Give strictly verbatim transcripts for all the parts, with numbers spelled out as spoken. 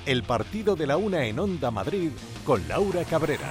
El partido de la una en Onda Madrid con Laura Cabrera.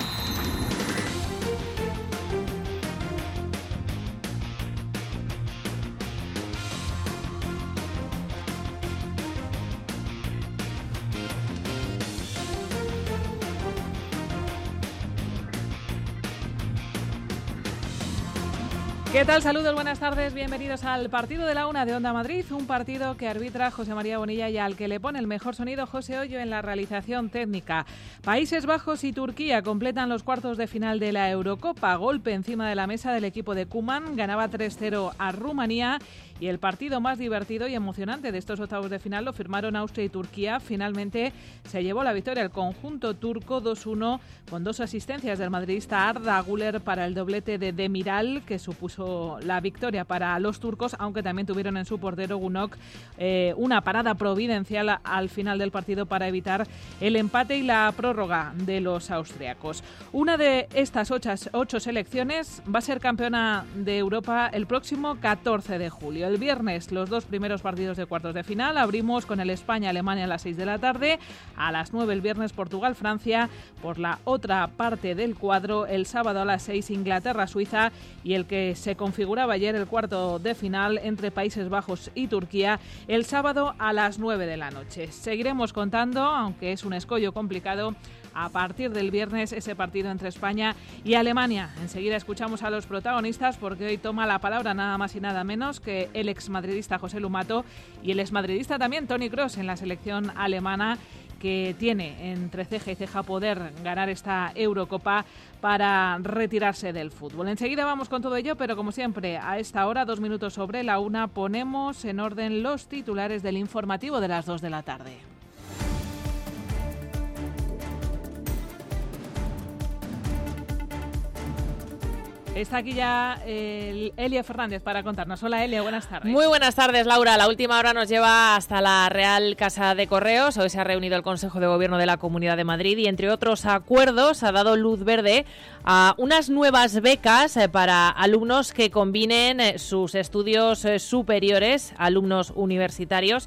¿Qué tal? Saludos, buenas tardes, bienvenidos al partido de la una de Onda Madrid, un partido que arbitra José María Bonilla y al que le pone el mejor sonido José Hoyo en la realización técnica. Países Bajos y Turquía completan los cuartos de final de la Eurocopa. Golpe encima de la mesa del equipo de Koeman, ganaba tres cero a Rumanía y el partido más divertido y emocionante de estos octavos de final lo firmaron Austria y Turquía. Finalmente se llevó la victoria el conjunto turco dos uno con dos asistencias del madridista Arda Güler para el doblete de Demiral, que supuso la victoria para los turcos, aunque también tuvieron en su portero Gunok eh, una parada providencial al final del partido para evitar el empate y la prórroga de los austriacos. Una de estas ocho, ocho selecciones va a ser campeona de Europa el próximo catorce de julio. El viernes los dos primeros partidos de cuartos de final. Abrimos con el España-Alemania a las seis de la tarde. A las nueve el viernes Portugal-Francia. Por la otra parte del cuadro, el sábado a las seis Inglaterra-Suiza y el que se configuraba ayer el cuarto de final entre Países Bajos y Turquía el sábado a las nueve de la noche. Seguiremos contando, aunque es un escollo complicado, a partir del viernes ese partido entre España y Alemania. Enseguida escuchamos a los protagonistas porque hoy toma la palabra nada más y nada menos que el exmadridista José Lumato y el exmadridista también Toni Kroos en la selección alemana, que tiene entre ceja y ceja poder ganar esta Eurocopa para retirarse del fútbol. Enseguida vamos con todo ello, pero como siempre, a esta hora, dos minutos sobre la una, ponemos en orden los titulares del informativo de las dos de la tarde. Está aquí ya el Elia Fernández para contarnos. Hola Elia, buenas tardes. Muy buenas tardes, Laura. La última hora nos lleva hasta la Real Casa de Correos. Hoy se ha reunido el Consejo de Gobierno de la Comunidad de Madrid y, entre otros acuerdos, ha dado luz verde a unas nuevas becas para alumnos que combinen sus estudios superiores, alumnos universitarios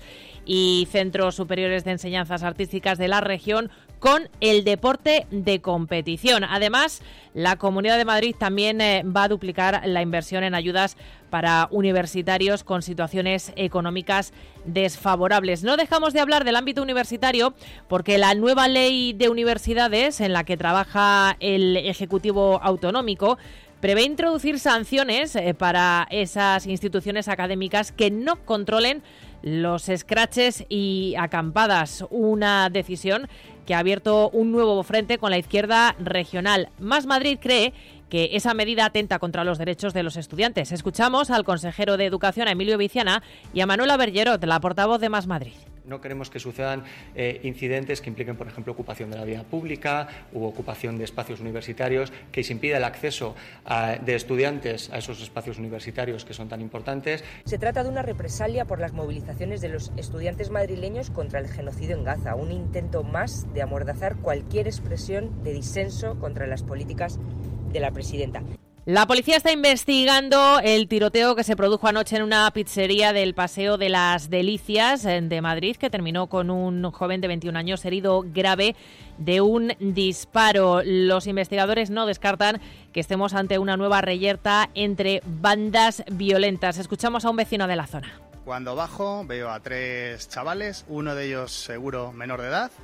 y centros superiores de enseñanzas artísticas de la región, con el deporte de competición. Además, la Comunidad de Madrid también eh, va a duplicar la inversión en ayudas para universitarios con situaciones económicas desfavorables. No dejamos de hablar del ámbito universitario porque la nueva ley de universidades en la que trabaja el Ejecutivo Autonómico prevé introducir sanciones eh, para esas instituciones académicas que no controlen los escraches y acampadas. Una decisión que ha abierto un nuevo frente con la izquierda regional. Más Madrid cree que esa medida atenta contra los derechos de los estudiantes. Escuchamos al consejero de Educación, a Emilio Viciana, y a Manuela Bergerot, la portavoz de Más Madrid. No queremos que sucedan eh, incidentes que impliquen, por ejemplo, ocupación de la vía pública u ocupación de espacios universitarios, que se impida el acceso a, de estudiantes a esos espacios universitarios que son tan importantes. Se trata de una represalia por las movilizaciones de los estudiantes madrileños contra el genocidio en Gaza, un intento más de amordazar cualquier expresión de disenso contra las políticas de la presidenta. La policía está investigando el tiroteo que se produjo anoche en una pizzería del Paseo de las Delicias de Madrid, que terminó con un joven de veintiún años herido grave de un disparo. Los investigadores no descartan que estemos ante una nueva reyerta entre bandas violentas. Escuchamos a un vecino de la zona. Cuando bajo veo a tres chavales, uno de ellos seguro menor de edad,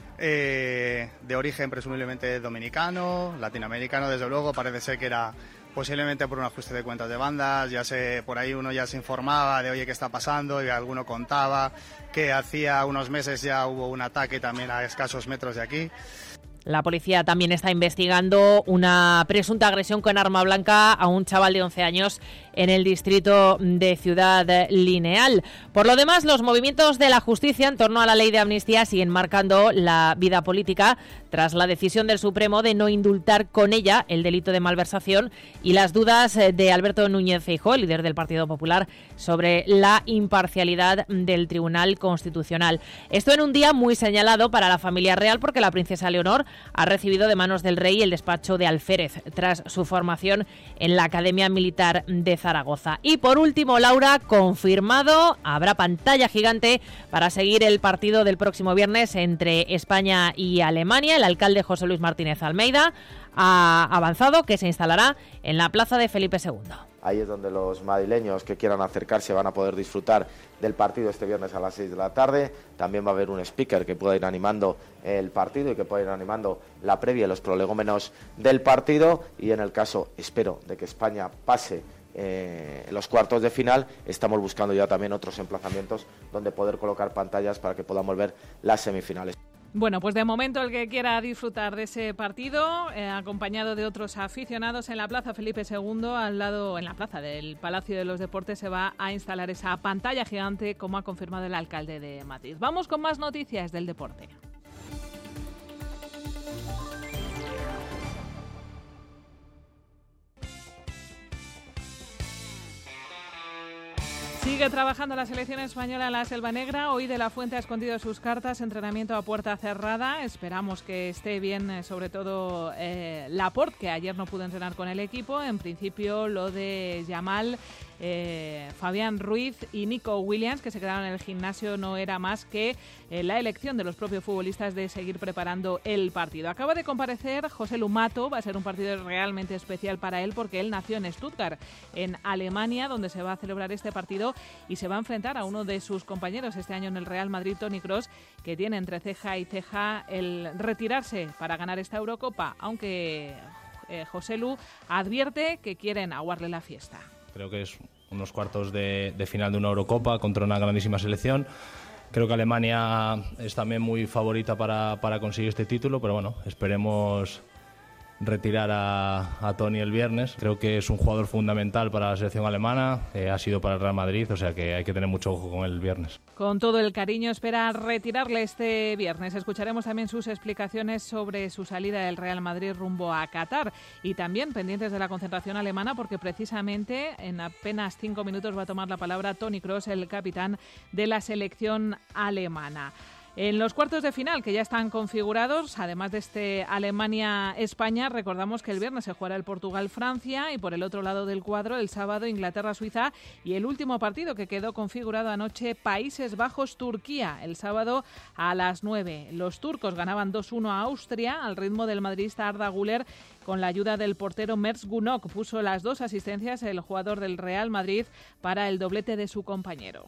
Eh, de origen presumiblemente dominicano, latinoamericano, desde luego. Parece ser que era posiblemente por un ajuste de cuentas de bandas. Ya se, por ahí uno ya se informaba de oye, ¿qué está pasando? Y alguno contaba que hacía unos meses ya hubo un ataque también a escasos metros de aquí. La policía también está investigando una presunta agresión con arma blanca a un chaval de once años en el distrito de Ciudad Lineal. Por lo demás, los movimientos de la justicia en torno a la ley de amnistía siguen marcando la vida política tras la decisión del Supremo de no indultar con ella el delito de malversación y las dudas de Alberto Núñez Feijóo, líder del Partido Popular, sobre la imparcialidad del Tribunal Constitucional. Esto en un día muy señalado para la familia real, porque la princesa Leonor ha recibido de manos del rey el despacho de alférez tras su formación en la Academia Militar de Zaragoza. Y por último, Laura, confirmado, habrá pantalla gigante para seguir el partido del próximo viernes entre España y Alemania. El alcalde José Luis Martínez Almeida ha avanzado que se instalará en la plaza de Felipe segundo. Ahí es donde los madrileños que quieran acercarse van a poder disfrutar del partido este viernes a las seis de la tarde. También va a haber un speaker que pueda ir animando el partido y que pueda ir animando la previa y los prolegómenos del partido. Y en el caso, espero, de que España pase eh, los cuartos de final, estamos buscando ya también otros emplazamientos donde poder colocar pantallas para que podamos ver las semifinales. Bueno, pues de momento el que quiera disfrutar de ese partido, eh, acompañado de otros aficionados en la Plaza Felipe segundo, al lado, en la plaza del Palacio de los Deportes, se va a instalar esa pantalla gigante, como ha confirmado el alcalde de Madrid. Vamos con más noticias del deporte. Sigue trabajando la selección española en la Selva Negra. Hoy De la Fuente ha escondido sus cartas, entrenamiento a puerta cerrada. Esperamos que esté bien, sobre todo eh, Laporte, que ayer no pudo entrenar con el equipo. En principio lo de Yamal, eh, Fabián Ruiz y Nico Williams, que se quedaron en el gimnasio, no era más que eh, la elección de los propios futbolistas de seguir preparando el partido. Acaba de comparecer José Lumato. Va a ser un partido realmente especial para él, porque él nació en Stuttgart, en Alemania, donde se va a celebrar este partido, y se va a enfrentar a uno de sus compañeros este año en el Real Madrid, Toni Kroos, que tiene entre ceja y ceja el retirarse para ganar esta Eurocopa, aunque eh, José Lu advierte que quieren aguarle la fiesta. Creo que es unos cuartos de, de final de una Eurocopa contra una grandísima selección. Creo que Alemania es también muy favorita para, para conseguir este título, pero bueno, esperemos retirar a, a Toni el viernes. Creo que es un jugador fundamental para la selección alemana, eh, ha sido para el Real Madrid, o sea que hay que tener mucho ojo con él el viernes. Con todo el cariño espera retirarle este viernes. Escucharemos también sus explicaciones sobre su salida del Real Madrid rumbo a Qatar, y también pendientes de la concentración alemana, porque precisamente en apenas cinco minutos va a tomar la palabra Toni Kroos, el capitán de la selección alemana. En los cuartos de final, que ya están configurados, además de este Alemania-España, recordamos que el viernes se jugará el Portugal-Francia, y por el otro lado del cuadro, el sábado, Inglaterra-Suiza, y el último partido que quedó configurado anoche, Países Bajos-Turquía, el sábado a las nueve. Los turcos ganaban dos uno a Austria, al ritmo del madridista Arda Güler, con la ayuda del portero Mert Günok. Puso las dos asistencias el jugador del Real Madrid para el doblete de su compañero.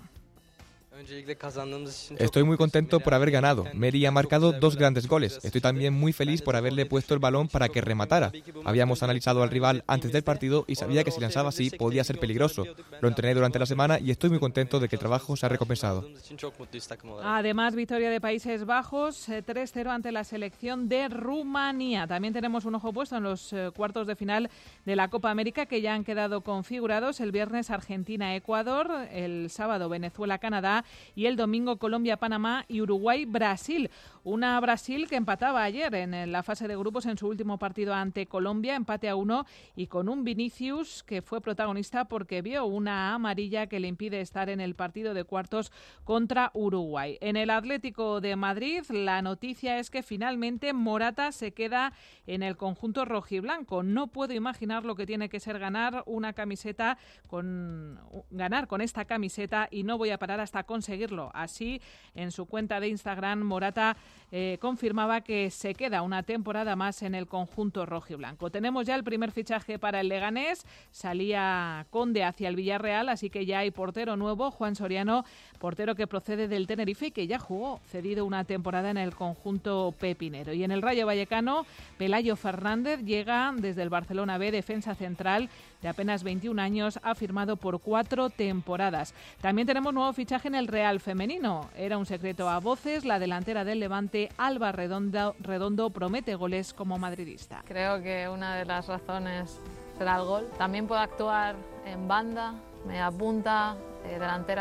Estoy muy contento por haber ganado. Meri ha marcado dos grandes goles. Estoy también muy feliz por haberle puesto el balón para que rematara. Habíamos analizado al rival antes del partido y sabía que si lanzaba así podía ser peligroso. Lo entrené durante la semana y estoy muy contento de que el trabajo se ha recompensado. Además, victoria de Países Bajos, tres cero ante la selección de Rumanía. También tenemos un ojo puesto en los cuartos de final de la Copa América, que ya han quedado configurados. El viernes Argentina-Ecuador, el sábado Venezuela-Canadá, y el domingo Colombia-Panamá y Uruguay-Brasil. Una Brasil que empataba ayer en la fase de grupos en su último partido ante Colombia, empate a uno, y con un Vinicius que fue protagonista porque vio una amarilla que le impide estar en el partido de cuartos contra Uruguay. En el Atlético de Madrid, la noticia es que finalmente Morata se queda en el conjunto rojiblanco. No puedo imaginar lo que tiene que ser ganar una camiseta con ganar con esta camiseta, y no voy a parar hasta conseguirlo. Así, en su cuenta de Instagram, Morata eh, confirmaba que se queda una temporada más en el conjunto rojiblanco. Tenemos ya el primer fichaje para el Leganés. Salía Conde hacia el Villarreal, así que ya hay portero nuevo, Juan Soriano, portero que procede del Tenerife y que ya jugó cedido una temporada en el conjunto pepinero. Y en el Rayo Vallecano, Pelayo Fernández llega desde el Barcelona B, defensa central de apenas veintiún años, ha firmado por cuatro temporadas. También tenemos nuevo fichaje en el Real femenino. Era un secreto a voces, la delantera del Levante, Alba Redondo, Redondo, promete goles como madridista. Creo que una de las razones será el gol. También puedo actuar en banda, media punta, eh, delantera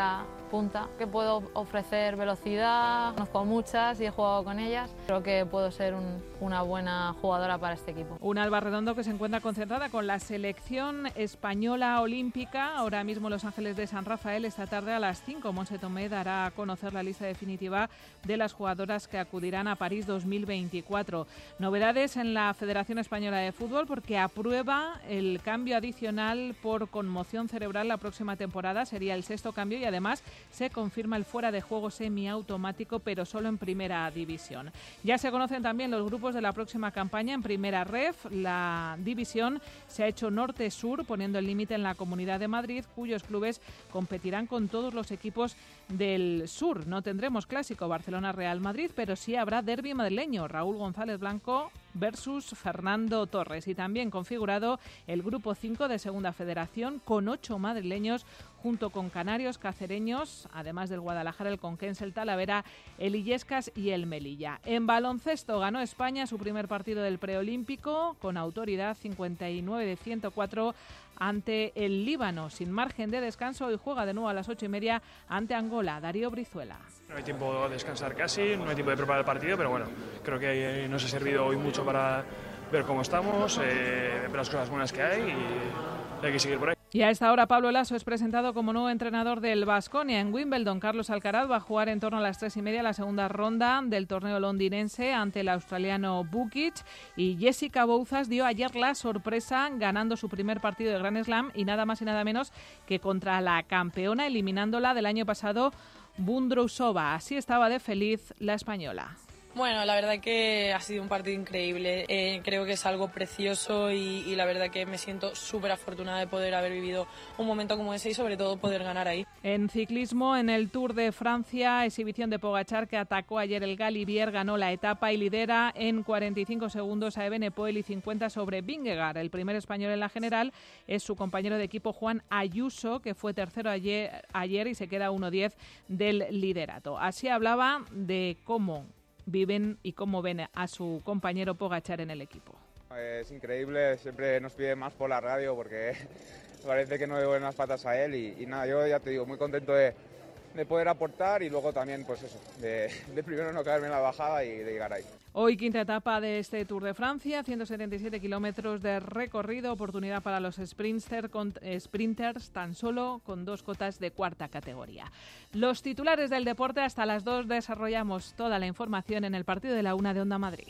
punta, que puedo ofrecer velocidad, conozco muchas y he jugado con ellas. Creo que puedo ser un, una buena jugadora para este equipo. Un Alba Redondo que se encuentra concentrada con la selección española olímpica. Ahora mismo Los Ángeles de San Rafael, esta tarde a las cinco. Montse Tomé dará a conocer la lista definitiva de las jugadoras que acudirán a París dos mil veinticuatro. Novedades en la Federación Española de Fútbol porque aprueba el cambio adicional por conmoción cerebral la próxima temporada. Sería el sexto cambio y además se confirma el fuera de juego semiautomático, pero solo en primera división. Ya se conocen también los grupos de la próxima campaña en primera ref. La división se ha hecho norte-sur, poniendo el límite en la Comunidad de Madrid, cuyos clubes competirán con todos los equipos del sur. No tendremos clásico Barcelona-Real Madrid, pero sí habrá derbi madrileño, Raúl González Blanco versus Fernando Torres. Y también configurado el grupo cinco de Segunda Federación con ocho madrileños junto con canarios, cacereños, además del Guadalajara, el Conquense, el Talavera, el Illescas y el Melilla. En baloncesto ganó España su primer partido del preolímpico con autoridad cincuenta y nueve de ciento cuatro ante el Líbano. Sin margen de descanso, hoy juega de nuevo a las ocho y media ante Angola. Darío Brizuela. No hay tiempo de descansar casi, no hay tiempo de preparar el partido, pero bueno, creo que nos ha servido hoy mucho para ver cómo estamos, eh, ver las cosas buenas que hay y hay que seguir por ahí. Y a esta hora Pablo Laso es presentado como nuevo entrenador del Baskonia en Wimbledon. Carlos Alcaraz va a jugar en torno a las tres y media la segunda ronda del torneo londinense ante el australiano Bukic. Y Jessica Bouzas dio ayer la sorpresa ganando su primer partido de Grand Slam y nada más y nada menos que contra la campeona, eliminándola del año pasado, Vondrousova. Así estaba de feliz la española. Bueno, la verdad que ha sido un partido increíble, eh, creo que es algo precioso y, y la verdad que me siento súper afortunada de poder haber vivido un momento como ese y sobre todo poder ganar ahí. En ciclismo, en el Tour de Francia, exhibición de Pogačar que atacó ayer el Galibier, ganó la etapa y lidera en cuarenta y cinco segundos a Evenepoel y cincuenta sobre Vingegaard. El primer español en la general es su compañero de equipo Juan Ayuso, que fue tercero ayer, ayer y se queda uno diez del liderato. Así hablaba de cómo viven y cómo ven a su compañero Pogačar en el equipo. Es increíble, siempre nos pide más por la radio porque parece que no le doy las patas a él y, y nada, yo ya te digo, muy contento de, de poder aportar y luego también pues eso, de, de primero no caerme en la bajada y de llegar ahí. Hoy quinta etapa de este Tour de Francia, ciento setenta y siete kilómetros de recorrido, oportunidad para los sprinter con, eh, sprinters tan solo con dos cotas de cuarta categoría. Los titulares del deporte hasta las dos, desarrollamos toda la información en el partido de la una de Onda Madrid.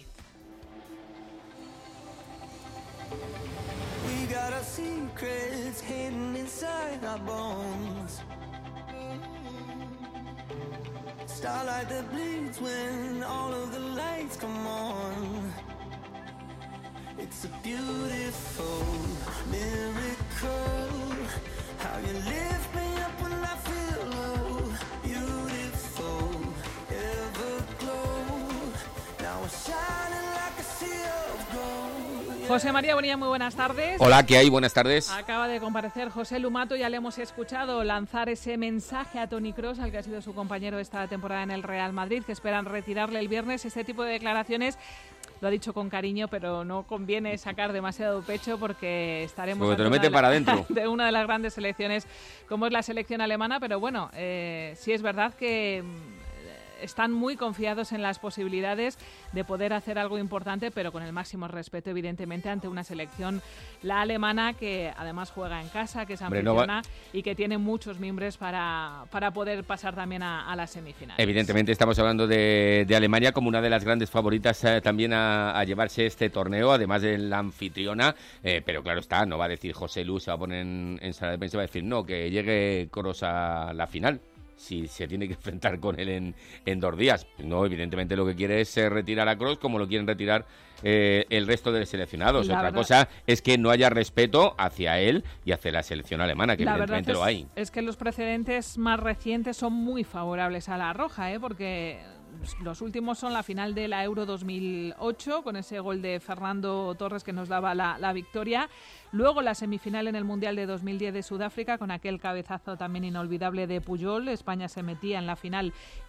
Starlight that bleeds when all of the lights come on. It's a beautiful miracle. How you lift me up when I feel low. Beautiful, everglow. Now we're shining like a sea of gold. José María Bonilla, muy buenas tardes. Hola, ¿qué hay? Buenas tardes. Acaba de comparecer José Lumato, ya le hemos escuchado lanzar ese mensaje a Toni Kroos, al que ha sido su compañero esta temporada en el Real Madrid, que esperan retirarle el viernes. Este tipo de declaraciones lo ha dicho con cariño, pero no conviene sacar demasiado pecho porque estaremos porque te lo mete la, para adentro de una de las grandes selecciones como es la selección alemana, pero bueno, eh, sí es verdad que están muy confiados en las posibilidades de poder hacer algo importante, pero con el máximo respeto, evidentemente, ante una selección, la alemana, que además juega en casa, que es anfitriona no y que tiene muchos mimbres para, para poder pasar también a, a las semifinales. Evidentemente estamos hablando de, de Alemania como una de las grandes favoritas eh, también a, a llevarse este torneo, además de la anfitriona, eh, pero claro está, no va a decir José Lu, se va a poner en, en sala de prensa, va a decir no, que llegue Kroos a la final. Si se tiene que enfrentar con él en, en dos días. No, evidentemente lo que quiere es eh, retirar a Kroos como lo quieren retirar eh, el resto de seleccionados. La Otra verdad, cosa es que no haya respeto hacia él y hacia la selección alemana, que evidentemente es, lo hay. Es que los precedentes más recientes son muy favorables a la roja, ¿eh? Porque los últimos son la final de la Euro dos mil ocho, con ese gol de Fernando Torres que nos daba la, la victoria. Luego la semifinal en el Mundial de dos mil diez de Sudáfrica, con aquel cabezazo también inolvidable de Puyol. España se metía en la final y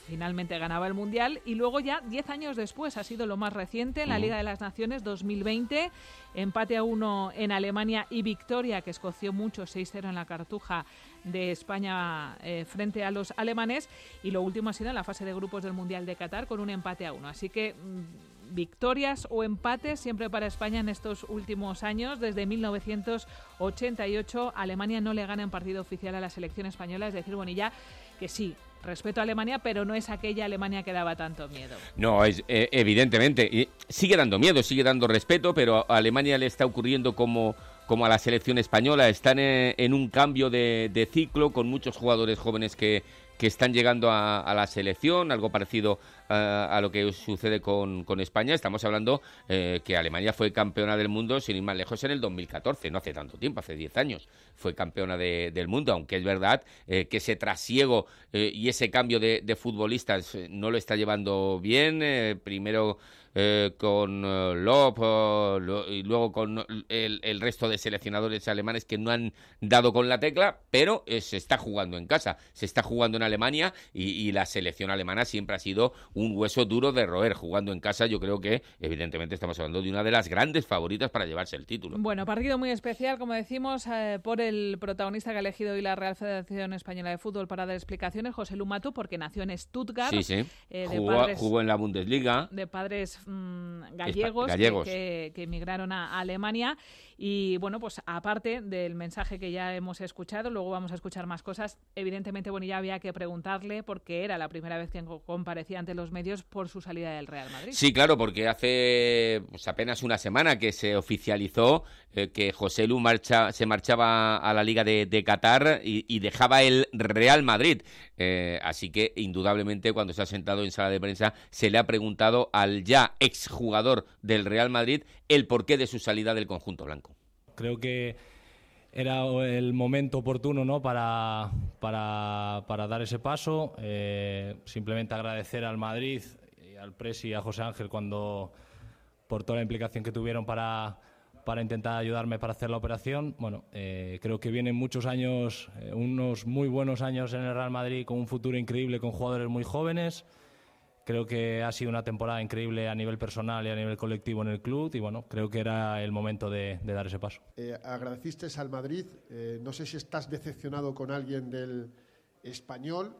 finalmente ganaba el Mundial, y luego ya diez años después, ha sido lo más reciente, en la Liga de las Naciones dos mil veinte, empate a uno en Alemania y victoria que escoció mucho, seis cero en la Cartuja de España eh, frente a los alemanes, y lo último ha sido en la fase de grupos del Mundial de Qatar con un empate a uno. Así que mmm, victorias o empates siempre para España en estos últimos años. Desde mil novecientos ochenta y ocho Alemania no le gana en partido oficial a la selección española, es decir, Bonilla, que sí, respeto a Alemania, pero no es aquella Alemania que daba tanto miedo. No, es eh, evidentemente, y sigue dando miedo, sigue dando respeto, pero a Alemania le está ocurriendo como, como a la selección española, están en, en un cambio de, de ciclo con muchos jugadores jóvenes que, que están llegando a, a la selección, algo parecido a, a lo que sucede con, con España. Estamos hablando eh, que Alemania fue campeona del mundo, sin ir más lejos, en el dos mil catorce, no hace tanto tiempo, hace diez años fue campeona de, del mundo, aunque es verdad eh, que ese trasiego eh, y ese cambio de, de futbolistas eh, no lo está llevando bien, eh, primero eh, con uh, Lob uh, lo, y luego con el, el resto de seleccionadores alemanes que no han dado con la tecla, pero eh, se está jugando en casa, se está jugando en Alemania, y, y la selección alemana siempre ha sido un hueso duro de roer. Jugando en casa, yo creo que evidentemente estamos hablando de una de las grandes favoritas para llevarse el título. Bueno, partido muy especial, como decimos, eh, por el protagonista que ha elegido hoy la Real Federación Española de Fútbol para dar explicaciones, José Lu Matú, porque nació en Stuttgart. Sí, sí. Eh, de jugó, padres, jugó en la Bundesliga. De padres mmm, gallegos, gallegos. Que, que emigraron a Alemania. Y bueno, pues aparte del mensaje que ya hemos escuchado, luego vamos a escuchar más cosas. Evidentemente, Bonilla, había que preguntarle, porque era la primera vez que comparecía ante los medios, por su salida del Real Madrid. Sí, claro, porque hace pues, apenas una semana que se oficializó eh, que José Lu marcha, se marchaba a la Liga de, de Qatar y, y dejaba el Real Madrid. Eh, así que, indudablemente, cuando se ha sentado en sala de prensa, se le ha preguntado al ya exjugador del Real Madrid el porqué de su salida del conjunto blanco. Creo que era el momento oportuno, ¿no?, para, para, para dar ese paso. Eh, simplemente agradecer al Madrid y al Presi y a José Ángel cuando por toda la implicación que tuvieron para, para intentar ayudarme para hacer la operación. Bueno, eh, creo que vienen muchos años, eh, unos muy buenos años en el Real Madrid, con un futuro increíble, con jugadores muy jóvenes. Creo que ha sido una temporada increíble a nivel personal y a nivel colectivo en el club, y bueno, creo que era el momento de, de dar ese paso. Eh, agradeciste al Madrid, eh, no sé si estás decepcionado con alguien del Español,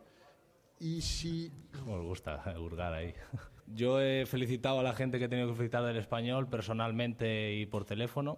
y si... Me gusta hurgar ahí. Yo he felicitado a la gente que he tenido que felicitar del Español, personalmente y por teléfono.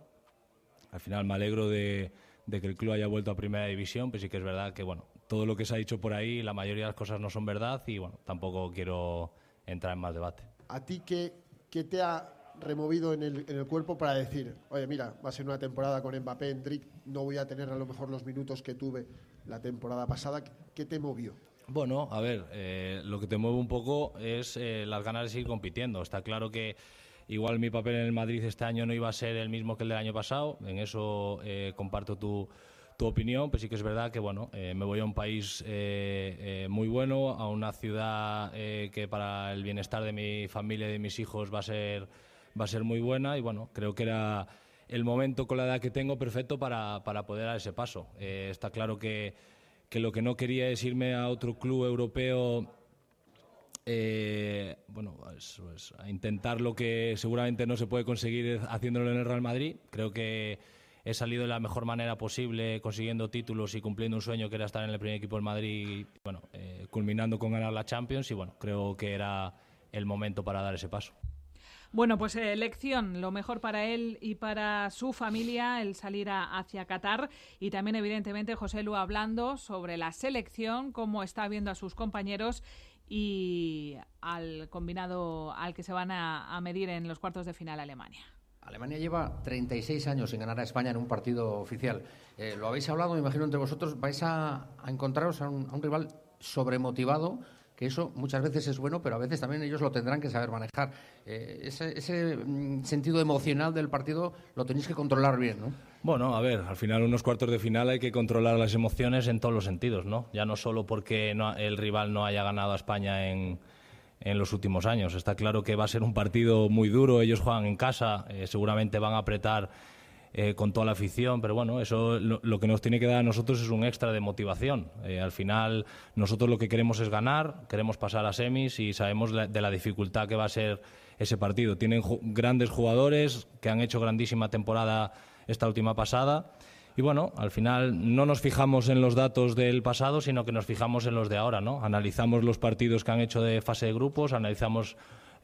Al final me alegro de, de que el club haya vuelto a Primera División, pero sí que es verdad que, bueno, todo lo que se ha dicho por ahí, la mayoría de las cosas no son verdad, y bueno, tampoco quiero entrar en más debate. ¿A ti qué, qué te ha removido en el, en el cuerpo para decir, oye, mira, va a ser una temporada con Mbappé, Endrick, no voy a tener a lo mejor los minutos que tuve la temporada pasada? ¿Qué te movió? Bueno, a ver, eh, lo que te mueve un poco es eh, las ganas de seguir compitiendo. Está claro que igual mi papel en el Madrid este año no iba a ser el mismo que el del año pasado, en eso eh, comparto tu... tu opinión, pero sí que es verdad que bueno, eh, me voy a un país eh, eh, muy bueno, a una ciudad eh, que para el bienestar de mi familia y de mis hijos va a ser va a ser muy buena, y bueno, creo que era el momento con la edad que tengo perfecto para, para poder dar ese paso. Eh, está claro que, que lo que no quería es irme a otro club europeo, eh, bueno, pues, pues a intentar lo que seguramente no se puede conseguir haciéndolo en el Real Madrid. Creo que he salido de la mejor manera posible, consiguiendo títulos y cumpliendo un sueño que era estar en el primer equipo del Madrid, y, bueno, eh, culminando con ganar la Champions, y bueno, creo que era el momento para dar ese paso. Bueno, pues eh, lección, lo mejor para él y para su familia, el salir a, hacia Qatar, y también evidentemente José Lu hablando sobre la selección, cómo está viendo a sus compañeros y al combinado al que se van a, a medir en los cuartos de final Alemania. Alemania lleva treinta y seis años sin ganar a España en un partido oficial. Eh, lo habéis hablado, me imagino, entre vosotros. Vais a, a encontraros a un, a un rival sobremotivado, que eso muchas veces es bueno, pero a veces también ellos lo tendrán que saber manejar. Eh, ese ese mm, sentido emocional del partido lo tenéis que controlar bien, ¿no? Bueno, a ver, al final unos cuartos de final hay que controlar las emociones en todos los sentidos, ¿no? Ya no solo porque no, el rival no haya ganado a España en... en los últimos años. Está claro que va a ser un partido muy duro, ellos juegan en casa, eh, seguramente van a apretar eh, con toda la afición, pero bueno, eso lo, lo que nos tiene que dar a nosotros es un extra de motivación. Eh, al final nosotros lo que queremos es ganar, queremos pasar a semis y sabemos la, de la dificultad que va a ser ese partido. Tienen ju- grandes jugadores que han hecho grandísima temporada esta última pasada. Y bueno, al final no nos fijamos en los datos del pasado, sino que nos fijamos en los de ahora, ¿no? Analizamos los partidos que han hecho de fase de grupos, analizamos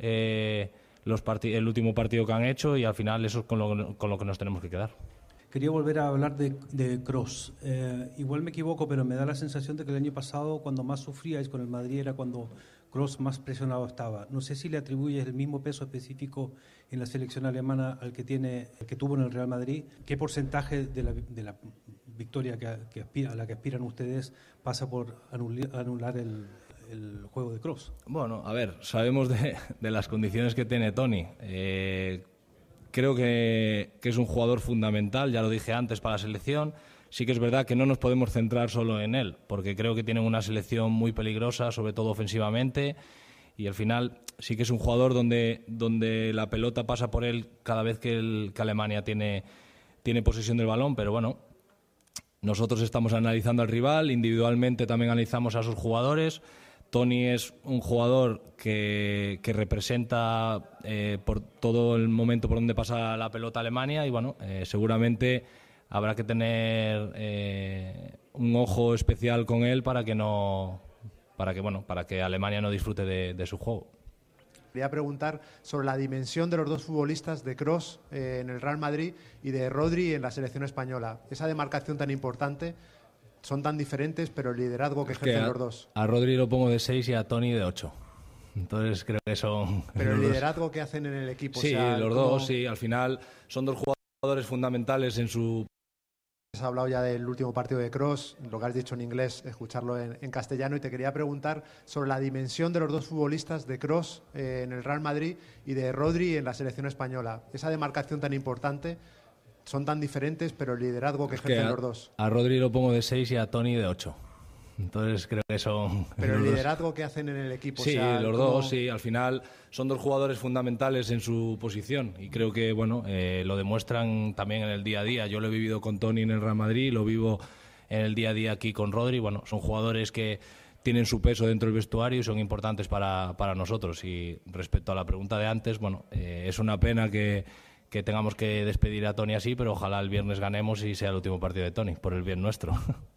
eh, los parti- el último partido que han hecho y al final eso es con lo, con lo que nos tenemos que quedar. Quería volver a hablar de, de Kroos. Eh, igual me equivoco, pero me da la sensación de que el año pasado, cuando más sufríais con el Madrid, era cuando Kroos más presionado estaba. No sé si le atribuyes el mismo peso específico en la selección alemana al que tiene, el que tuvo en el Real Madrid. ¿Qué porcentaje de la, de la victoria que, que aspira, a la que aspiran ustedes pasa por anular, anular el, el juego de Kroos? Bueno, a ver, sabemos de, de las condiciones que tiene Toni. Eh, creo que, que es un jugador fundamental, ya lo dije antes, para la selección. Sí que es verdad que no nos podemos centrar solo en él, porque creo que tienen una selección muy peligrosa, sobre todo ofensivamente, y al final sí que es un jugador donde, donde la pelota pasa por él cada vez que, el, que Alemania tiene, tiene posesión del balón, pero bueno, nosotros estamos analizando al rival, individualmente también analizamos a sus jugadores. Toni es un jugador que, que representa eh, por todo el momento por donde pasa la pelota Alemania y bueno, eh, seguramente habrá que tener eh, un ojo especial con él para que no, para que bueno, para que Alemania no disfrute de, de su juego. Quería preguntar sobre la dimensión de los dos futbolistas, de Kroos eh, en el Real Madrid y de Rodri en la selección española. Esa demarcación tan importante, son tan diferentes, pero el liderazgo que Es ejercen que a, los dos. A Rodri lo pongo de seis y a Toni de ocho. Entonces creo que son... Pero el los liderazgo que hacen en el equipo. Sí, o sea, los ¿cómo... dos, sí. Al final son dos jugadores fundamentales en su... Has hablado ya del último partido de Kroos, lo que has dicho en inglés, escucharlo en, en castellano, y te quería preguntar sobre la dimensión de los dos futbolistas, de Kroos eh, en el Real Madrid y de Rodri en la selección española. Esa demarcación tan importante, son tan diferentes, pero el liderazgo que Es que ejercen a, los dos. a Rodri lo pongo de seis y a Toni de ocho. Entonces creo que son... Pero el los dos. liderazgo que hacen en el equipo. Sí, o sea, los ¿cómo... dos, sí. Al final son dos jugadores fundamentales en su posición y creo que bueno eh, lo demuestran también en el día a día. Yo lo he vivido con Toni en el Real Madrid, lo vivo en el día a día aquí con Rodri. Bueno, son jugadores que tienen su peso dentro del vestuario y son importantes para, para nosotros. Y respecto a la pregunta de antes, bueno, eh, es una pena que, que tengamos que despedir a Toni así, pero ojalá el viernes ganemos y sea el último partido de Toni, por el bien nuestro.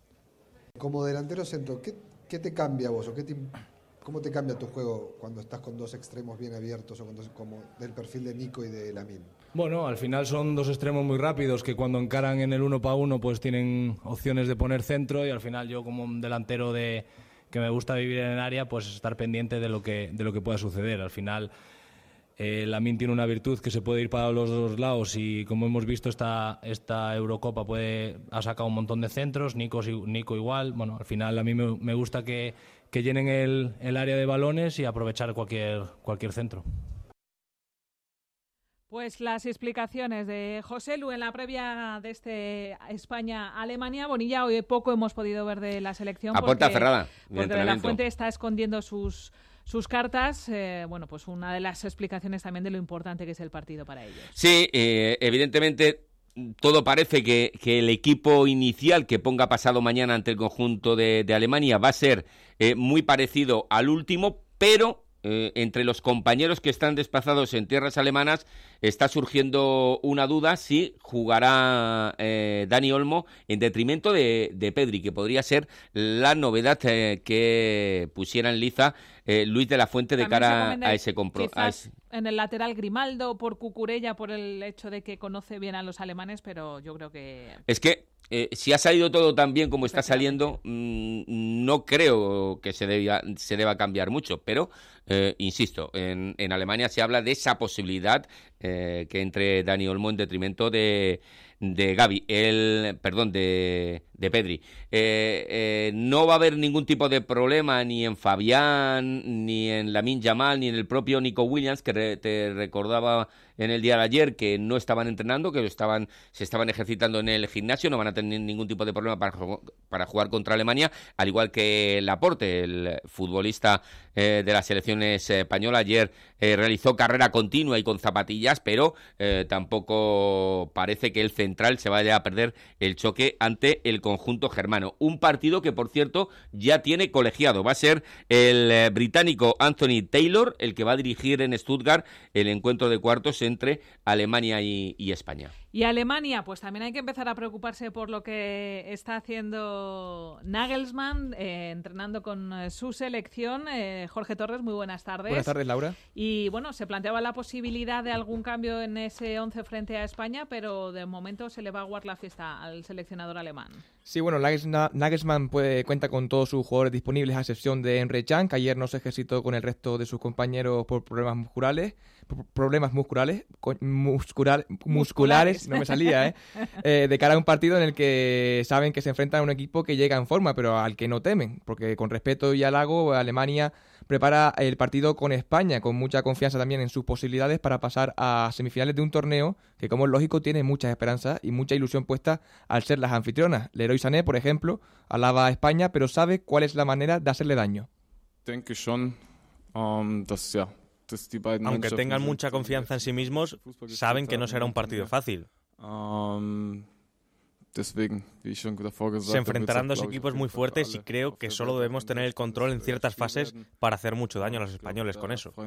Como delantero centro, ¿qué, qué te cambia a vos? O qué te, ¿Cómo te cambia tu juego cuando estás con dos extremos bien abiertos o con dos, como del perfil de Nico y de Lamine? Bueno, al final son dos extremos muy rápidos que cuando encaran en el uno para uno pues tienen opciones de poner centro y al final yo como un delantero de que me gusta vivir en el área pues estar pendiente de lo que, de lo que pueda suceder. Al final eh, Lamine tiene una virtud que se puede ir para los dos lados y como hemos visto esta, esta Eurocopa puede, ha sacado un montón de centros, Nico, Nico igual. Bueno, al final a mí me, me gusta que, que llenen el, el área de balones y aprovechar cualquier, cualquier centro. Pues las explicaciones de José Lu en la previa de este España-Alemania. Bonilla, hoy poco hemos podido ver de la selección. A puerta porque, cerrada. Porque De La Fuente está escondiendo sus, sus cartas. Eh, bueno, pues una de las explicaciones también de lo importante que es el partido para ellos. Sí, eh, evidentemente todo parece que, que el equipo inicial que ponga pasado mañana ante el conjunto de, de Alemania va a ser eh, muy parecido al último, pero... Eh, entre los compañeros que están desplazados en tierras alemanas está surgiendo una duda si jugará eh, Dani Olmo en detrimento de, de Pedri, que podría ser la novedad eh, que pusiera en liza eh, Luis de la Fuente de También cara a ese compromiso. En el lateral Grimaldo, por Cucurella, por el hecho de que conoce bien a los alemanes, pero yo creo que... Es que eh, si ha salido todo tan bien como está saliendo, mmm, no creo que se deba, se deba cambiar mucho, pero... Eh, insisto, en, en Alemania se habla de esa posibilidad eh, que entre Dani Olmo en detrimento de, de Gavi, el, perdón, de, de Pedri. Eh, eh, no va a haber ningún tipo de problema ni en Fabián, ni en Lamine Yamal, ni en el propio Nico Williams, que re, te recordaba en el día de ayer que no estaban entrenando, que estaban, se estaban ejercitando en el gimnasio, no van a tener ningún tipo de problema para, para jugar contra Alemania, al igual que Laporte, el futbolista eh, de la selección española. Ayer eh, realizó carrera continua y con zapatillas, pero eh, tampoco parece que el central central se vaya a perder el choque ante el conjunto germano. Un partido que, por cierto, ya tiene colegiado. Va a ser el eh, británico Anthony Taylor el que va a dirigir en Stuttgart el encuentro de cuartos entre Alemania y, y España. Y Alemania, pues también hay que empezar a preocuparse por lo que está haciendo Nagelsmann, eh, entrenando con eh, su selección. Eh, Jorge Torres, muy buenas tardes. Buenas tardes, Laura. Y bueno, se planteaba la posibilidad de algún cambio en ese once frente a España, pero de momento se le va a aguar la fiesta al seleccionador alemán. Sí, bueno, Nagelsmann puede, cuenta con todos sus jugadores disponibles, a excepción de Emre Can, que ayer no se ejercitó con el resto de sus compañeros por problemas musculares. problemas musculares, muscular, musculares, no me salía, ¿eh? ¿eh? De cara a un partido en el que saben que se enfrentan a un equipo que llega en forma, pero al que no temen, porque con respeto y halago, Alemania prepara el partido con España, con mucha confianza también en sus posibilidades para pasar a semifinales de un torneo que, como es lógico, tiene muchas esperanzas y mucha ilusión puesta al ser las anfitrionas. Leroy Sané, por ejemplo, alaba a España, pero sabe cuál es la manera de hacerle daño. Denke schon, um, dass, ja, Aunque tengan mucha confianza en sí mismos, saben que no será un partido fácil. Se enfrentarán dos equipos muy fuertes y creo que solo debemos tener el control en ciertas fases para hacer mucho daño a los españoles con eso.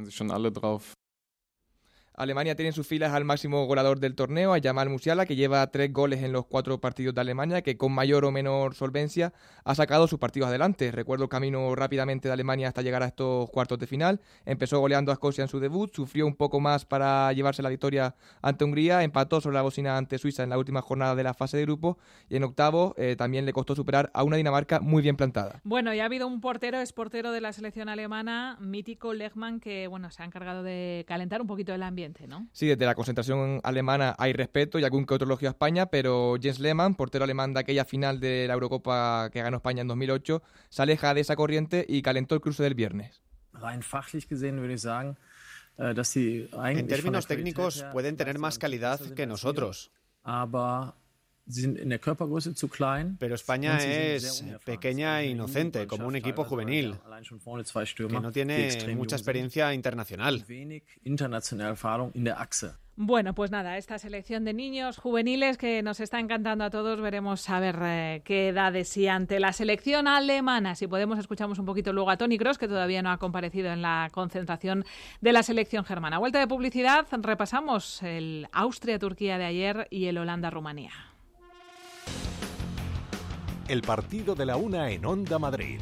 Alemania tiene en sus filas al máximo goleador del torneo, a Jamal Musiala, que lleva tres goles en los cuatro partidos de Alemania, que con mayor o menor solvencia ha sacado sus partidos adelante. Recuerdo el camino rápidamente de Alemania hasta llegar a estos cuartos de final. Empezó goleando a Escocia en su debut, sufrió un poco más para llevarse la victoria ante Hungría, empató sobre la bocina ante Suiza en la última jornada de la fase de grupo y en octavos eh, también le costó superar a una Dinamarca muy bien plantada. Bueno, y ha habido un portero, es portero de la selección alemana, mítico Lehmann, que bueno, se ha encargado de calentar un poquito el ambiente, ¿no? Sí, desde la concentración alemana hay respeto y algún que otro elogio a España, pero Jens Lehmann, portero alemán de aquella final de la Eurocopa que ganó España en dos mil ocho, se aleja de esa corriente y calentó el cruce del viernes. En términos técnicos pueden tener más calidad que nosotros. Pero España es pequeña e inocente, como un equipo juvenil, que no tiene mucha experiencia internacional. Bueno, pues nada, esta selección de niños juveniles que nos está encantando a todos, veremos a ver eh, qué da de sí ante la selección alemana. Si podemos, escuchamos un poquito luego a Toni Kroos, que todavía no ha comparecido en la concentración de la selección germana. Vuelta de publicidad, repasamos el Austria-Turquía de ayer y el Holanda-Rumanía. El partido de la una en Onda Madrid.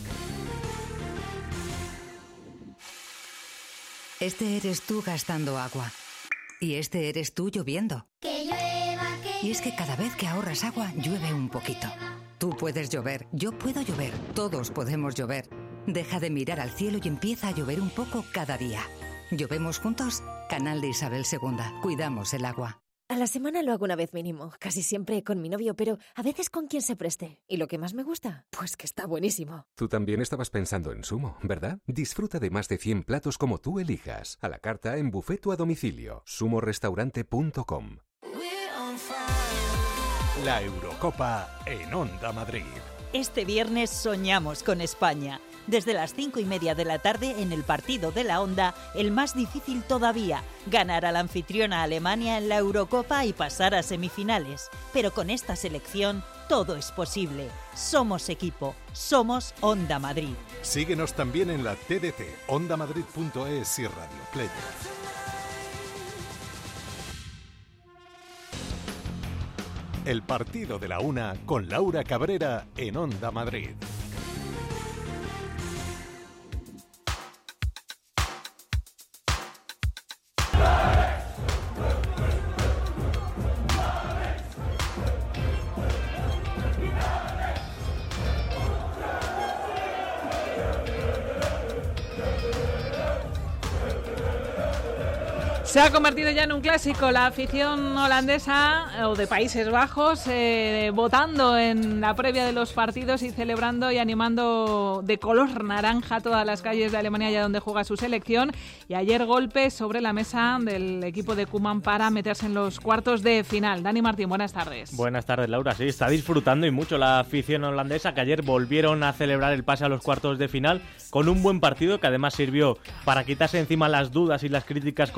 Este eres tú gastando agua. Y este eres tú lloviendo. Que llueva, que y es que cada vez que ahorras agua, llueve un poquito. Tú puedes llover, yo puedo llover, todos podemos llover. Deja de mirar al cielo y empieza a llover un poco cada día. ¿Llovemos juntos? Canal de Isabel segunda. Cuidamos el agua. A la semana lo hago una vez mínimo, casi siempre con mi novio, pero a veces con quien se preste. ¿Y lo que más me gusta? Pues que está buenísimo. Tú también estabas pensando en Sumo, ¿verdad? Disfruta de más de cien platos como tú elijas, a la carta, en buffet o a domicilio. sumo restaurante punto com. La Eurocopa en Onda Madrid. Este viernes soñamos con España. Desde las cinco y media de la tarde en el partido de la Onda, el más difícil todavía, ganar a la anfitriona Alemania en la Eurocopa y pasar a semifinales. Pero con esta selección todo es posible. Somos equipo, somos Onda Madrid. Síguenos también en la T D T, onda madrid punto es y Radio Player. El partido de la una con Laura Cabrera en Onda Madrid. Se ha convertido ya en un clásico la afición holandesa o de Países Bajos eh, votando en la previa de los partidos y celebrando y animando de color naranja todas las calles de Alemania allá donde juega su selección. Y ayer golpe sobre la mesa del equipo de Koeman para meterse en los cuartos de final. Dani Martín, buenas tardes. Buenas tardes, Laura. Sí, está disfrutando y mucho la afición holandesa, que ayer volvieron a celebrar el pase a los cuartos de final con un buen partido que además sirvió para quitarse encima las dudas y las críticas con las que llegaba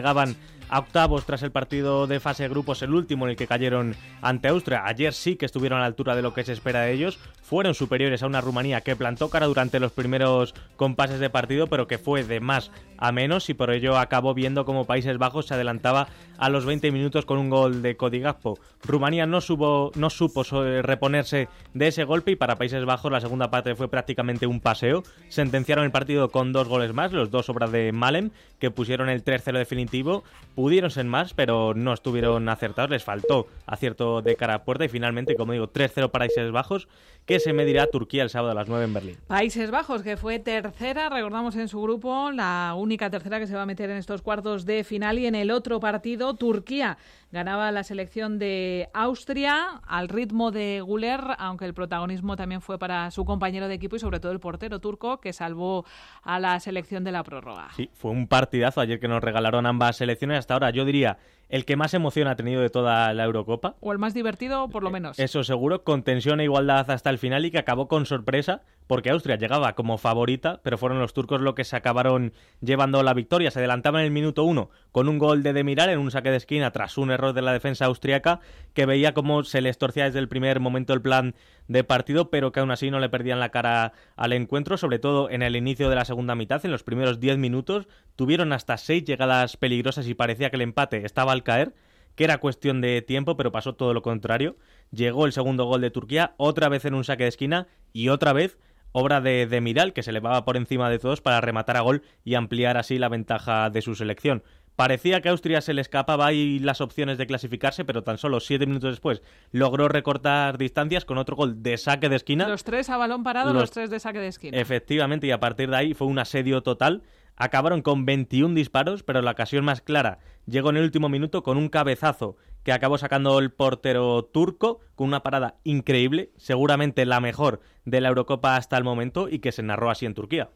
llegaban a octavos tras el partido de fase de grupos, el último en el que cayeron ante Austria. Ayer sí que estuvieron a la altura de lo que se espera de ellos, fueron superiores a una Rumanía que plantó cara durante los primeros compases de partido, pero que fue de más a menos y por ello acabó viendo como Países Bajos se adelantaba a los veinte minutos con un gol de Cody Gakpo. Rumanía no, supo, no supo reponerse de ese golpe y para Países Bajos la segunda parte fue prácticamente un paseo. Sentenciaron el partido con dos goles más, los dos obras de Malem, que pusieron el tres cero definitivo. Pudieron ser más, pero no estuvieron acertados, les faltó acierto de cara a puerta y finalmente, como digo, tres cero para Países Bajos, que se medirá a Turquía el sábado a las nueve en Berlín. Países Bajos, que fue tercera, recordamos en su grupo, la única tercera que se va a meter en estos cuartos de final, y en el otro partido, Turquía ganaba la selección de Austria al ritmo de Güler, aunque el protagonismo también fue para su compañero de equipo y sobre todo el portero turco, que salvó a la selección de la prórroga. Sí, fue un partidazo ayer que nos regalaron ambas selecciones. Hasta ahora, yo diría, el que más emoción ha tenido de toda la Eurocopa. O el más divertido, por lo menos. Eso seguro, con tensión e igualdad hasta el final y que acabó con sorpresa, porque Austria llegaba como favorita, pero fueron los turcos los que se acabaron llevando la victoria. Se adelantaban en el minuto uno con un gol de Demiral en un saque de esquina tras un error de la defensa austriaca, que veía cómo se les torcía desde el primer momento el plan de partido, pero que aún así no le perdían la cara al encuentro, sobre todo en el inicio de la segunda mitad. En los primeros diez minutos tuvieron hasta seis llegadas peligrosas y parecía que el empate estaba al caer, que era cuestión de tiempo, pero pasó todo lo contrario. Llegó el segundo gol de Turquía, otra vez en un saque de esquina y otra vez obra de Demiral, que se elevaba por encima de todos para rematar a gol y ampliar así la ventaja de su selección. Parecía que a Austria se le escapaba ahí las opciones de clasificarse, pero tan solo siete minutos después logró recortar distancias con otro gol de saque de esquina. Los tres a balón parado, los, los tres de saque de esquina. Efectivamente, y a partir de ahí fue un asedio total. Acabaron con veintiún disparos, pero la ocasión más clara llegó en el último minuto con un cabezazo que acabó sacando el portero turco con una parada increíble, seguramente la mejor de la Eurocopa hasta el momento y que se narró así en Turquía.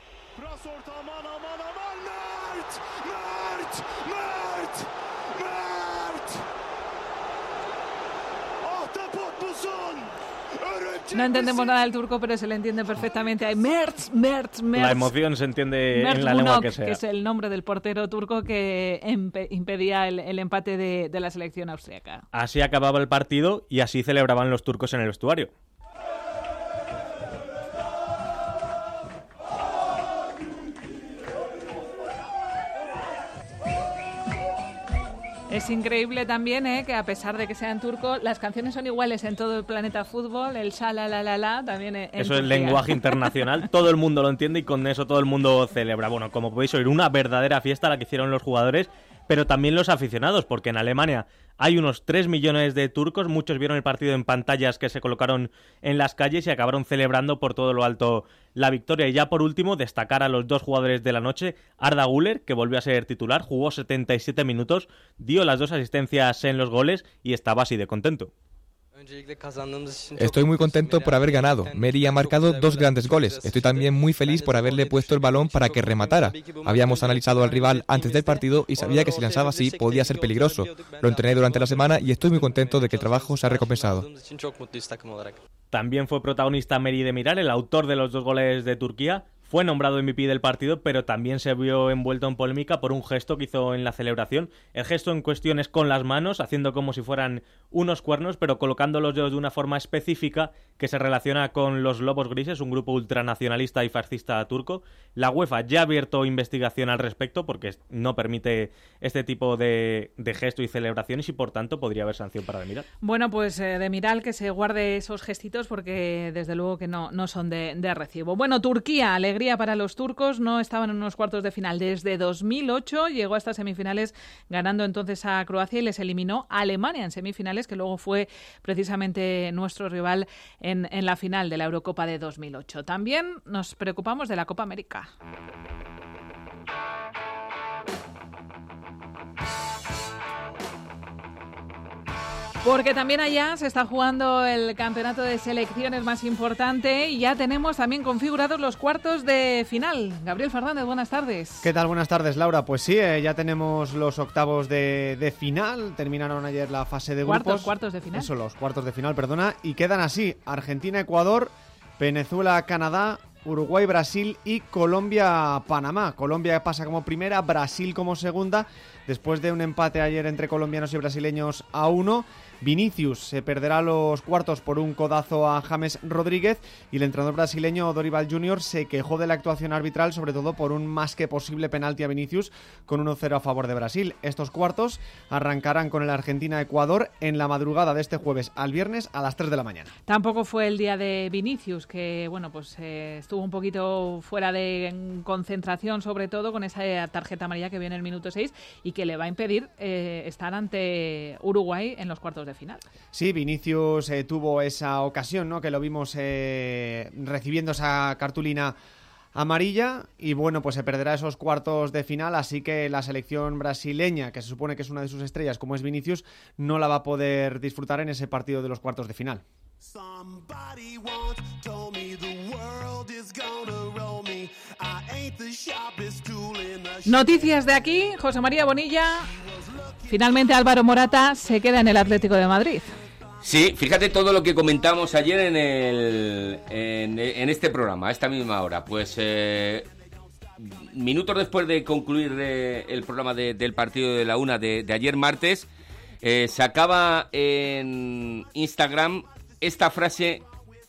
No entendemos nada del turco, pero se le entiende perfectamente. Hay Mertz, Mertz, Mertz. La emoción se entiende Mert en la lengua Günok, que sea. Que es el nombre del portero turco que impedía el, el empate de, de la selección austríaca. Así acababa el partido y así celebraban los turcos en el vestuario. Es increíble también eh, que a pesar de que sean turcos, las canciones son iguales en todo el planeta fútbol, el sha la la la la también en Eso Turquía. es lenguaje internacional, todo el mundo lo entiende y con eso todo el mundo celebra. Bueno, como podéis oír, una verdadera fiesta la que hicieron los jugadores, pero también los aficionados, porque en Alemania hay unos tres millones de turcos, muchos vieron el partido en pantallas que se colocaron en las calles y acabaron celebrando por todo lo alto la victoria. Y ya por último, destacar a los dos jugadores de la noche, Arda Güler, que volvió a ser titular, jugó setenta y siete minutos, dio las dos asistencias en los goles y estaba así de contento. Estoy muy contento por haber ganado. Meri ha marcado dos grandes goles. Estoy también muy feliz por haberle puesto el balón para que rematara. Habíamos analizado al rival antes del partido y sabía que si lanzaba así podía ser peligroso. Lo entrené durante la semana y estoy muy contento de que el trabajo se ha recompensado. También fue protagonista Meri Demiral, el autor de los dos goles de Turquía. Fue nombrado M V P del partido, pero también se vio envuelto en polémica por un gesto que hizo en la celebración. El gesto en cuestión es con las manos, haciendo como si fueran unos cuernos, pero colocando los dedos de una forma específica que se relaciona con los Lobos Grises, un grupo ultranacionalista y fascista turco. La UEFA ya ha abierto investigación al respecto porque no permite este tipo de, de gesto y celebraciones y por tanto podría haber sanción para Demiral. Bueno, pues eh, Demiral que se guarde esos gestitos porque desde luego que no, no son de, de recibo. Bueno, Turquía, alegría para los turcos, no estaban en unos cuartos de final desde dos mil ocho, llegó a estas semifinales ganando entonces a Croacia y les eliminó a Alemania en semifinales, que luego fue precisamente nuestro rival en, en la final de la Eurocopa de dos mil ocho. También nos preocupamos de la Copa América. Porque también allá se está jugando el campeonato de selecciones más importante y ya tenemos también configurados los cuartos de final. Gabriel Fernández, buenas tardes. ¿Qué tal? Buenas tardes, Laura. Pues sí, eh, ya tenemos los octavos de, de final. Terminaron ayer la fase de cuartos, grupos. Cuartos de final. Eso, los cuartos de final, perdona. Y quedan así: Argentina, Ecuador, Venezuela, Canadá, Uruguay, Brasil y Colombia, Panamá. Colombia pasa como primera, Brasil como segunda, después de un empate ayer entre colombianos y brasileños a uno. Vinicius se perderá los cuartos por un codazo a James Rodríguez y el entrenador brasileño Dorival junior se quejó de la actuación arbitral, sobre todo por un más que posible penalti a Vinicius con uno cero a favor de Brasil. Estos cuartos arrancarán con el Argentina-Ecuador en la madrugada de este jueves al viernes a las tres de la mañana. Tampoco fue el día de Vinicius, que bueno, pues eh, estuvo un poquito fuera de concentración, sobre todo con esa tarjeta amarilla que viene en el minuto seis y que le va a impedir eh, estar ante Uruguay en los cuartos de final. Sí, Vinicius eh, tuvo esa ocasión, ¿no? Que lo vimos eh, recibiendo esa cartulina amarilla y bueno, pues se perderá esos cuartos de final, así que la selección brasileña, que se supone que es una de sus estrellas, como es Vinicius, no la va a poder disfrutar en ese partido de los cuartos de final. Noticias de aquí, José María Bonilla. Finalmente Álvaro Morata se queda en el Atlético de Madrid. Sí, fíjate todo lo que comentamos ayer en el en, en este programa, a esta misma hora. Pues eh, minutos después de concluir eh, el programa de, del partido de la una de, de ayer martes, eh, sacaba en Instagram esta frase: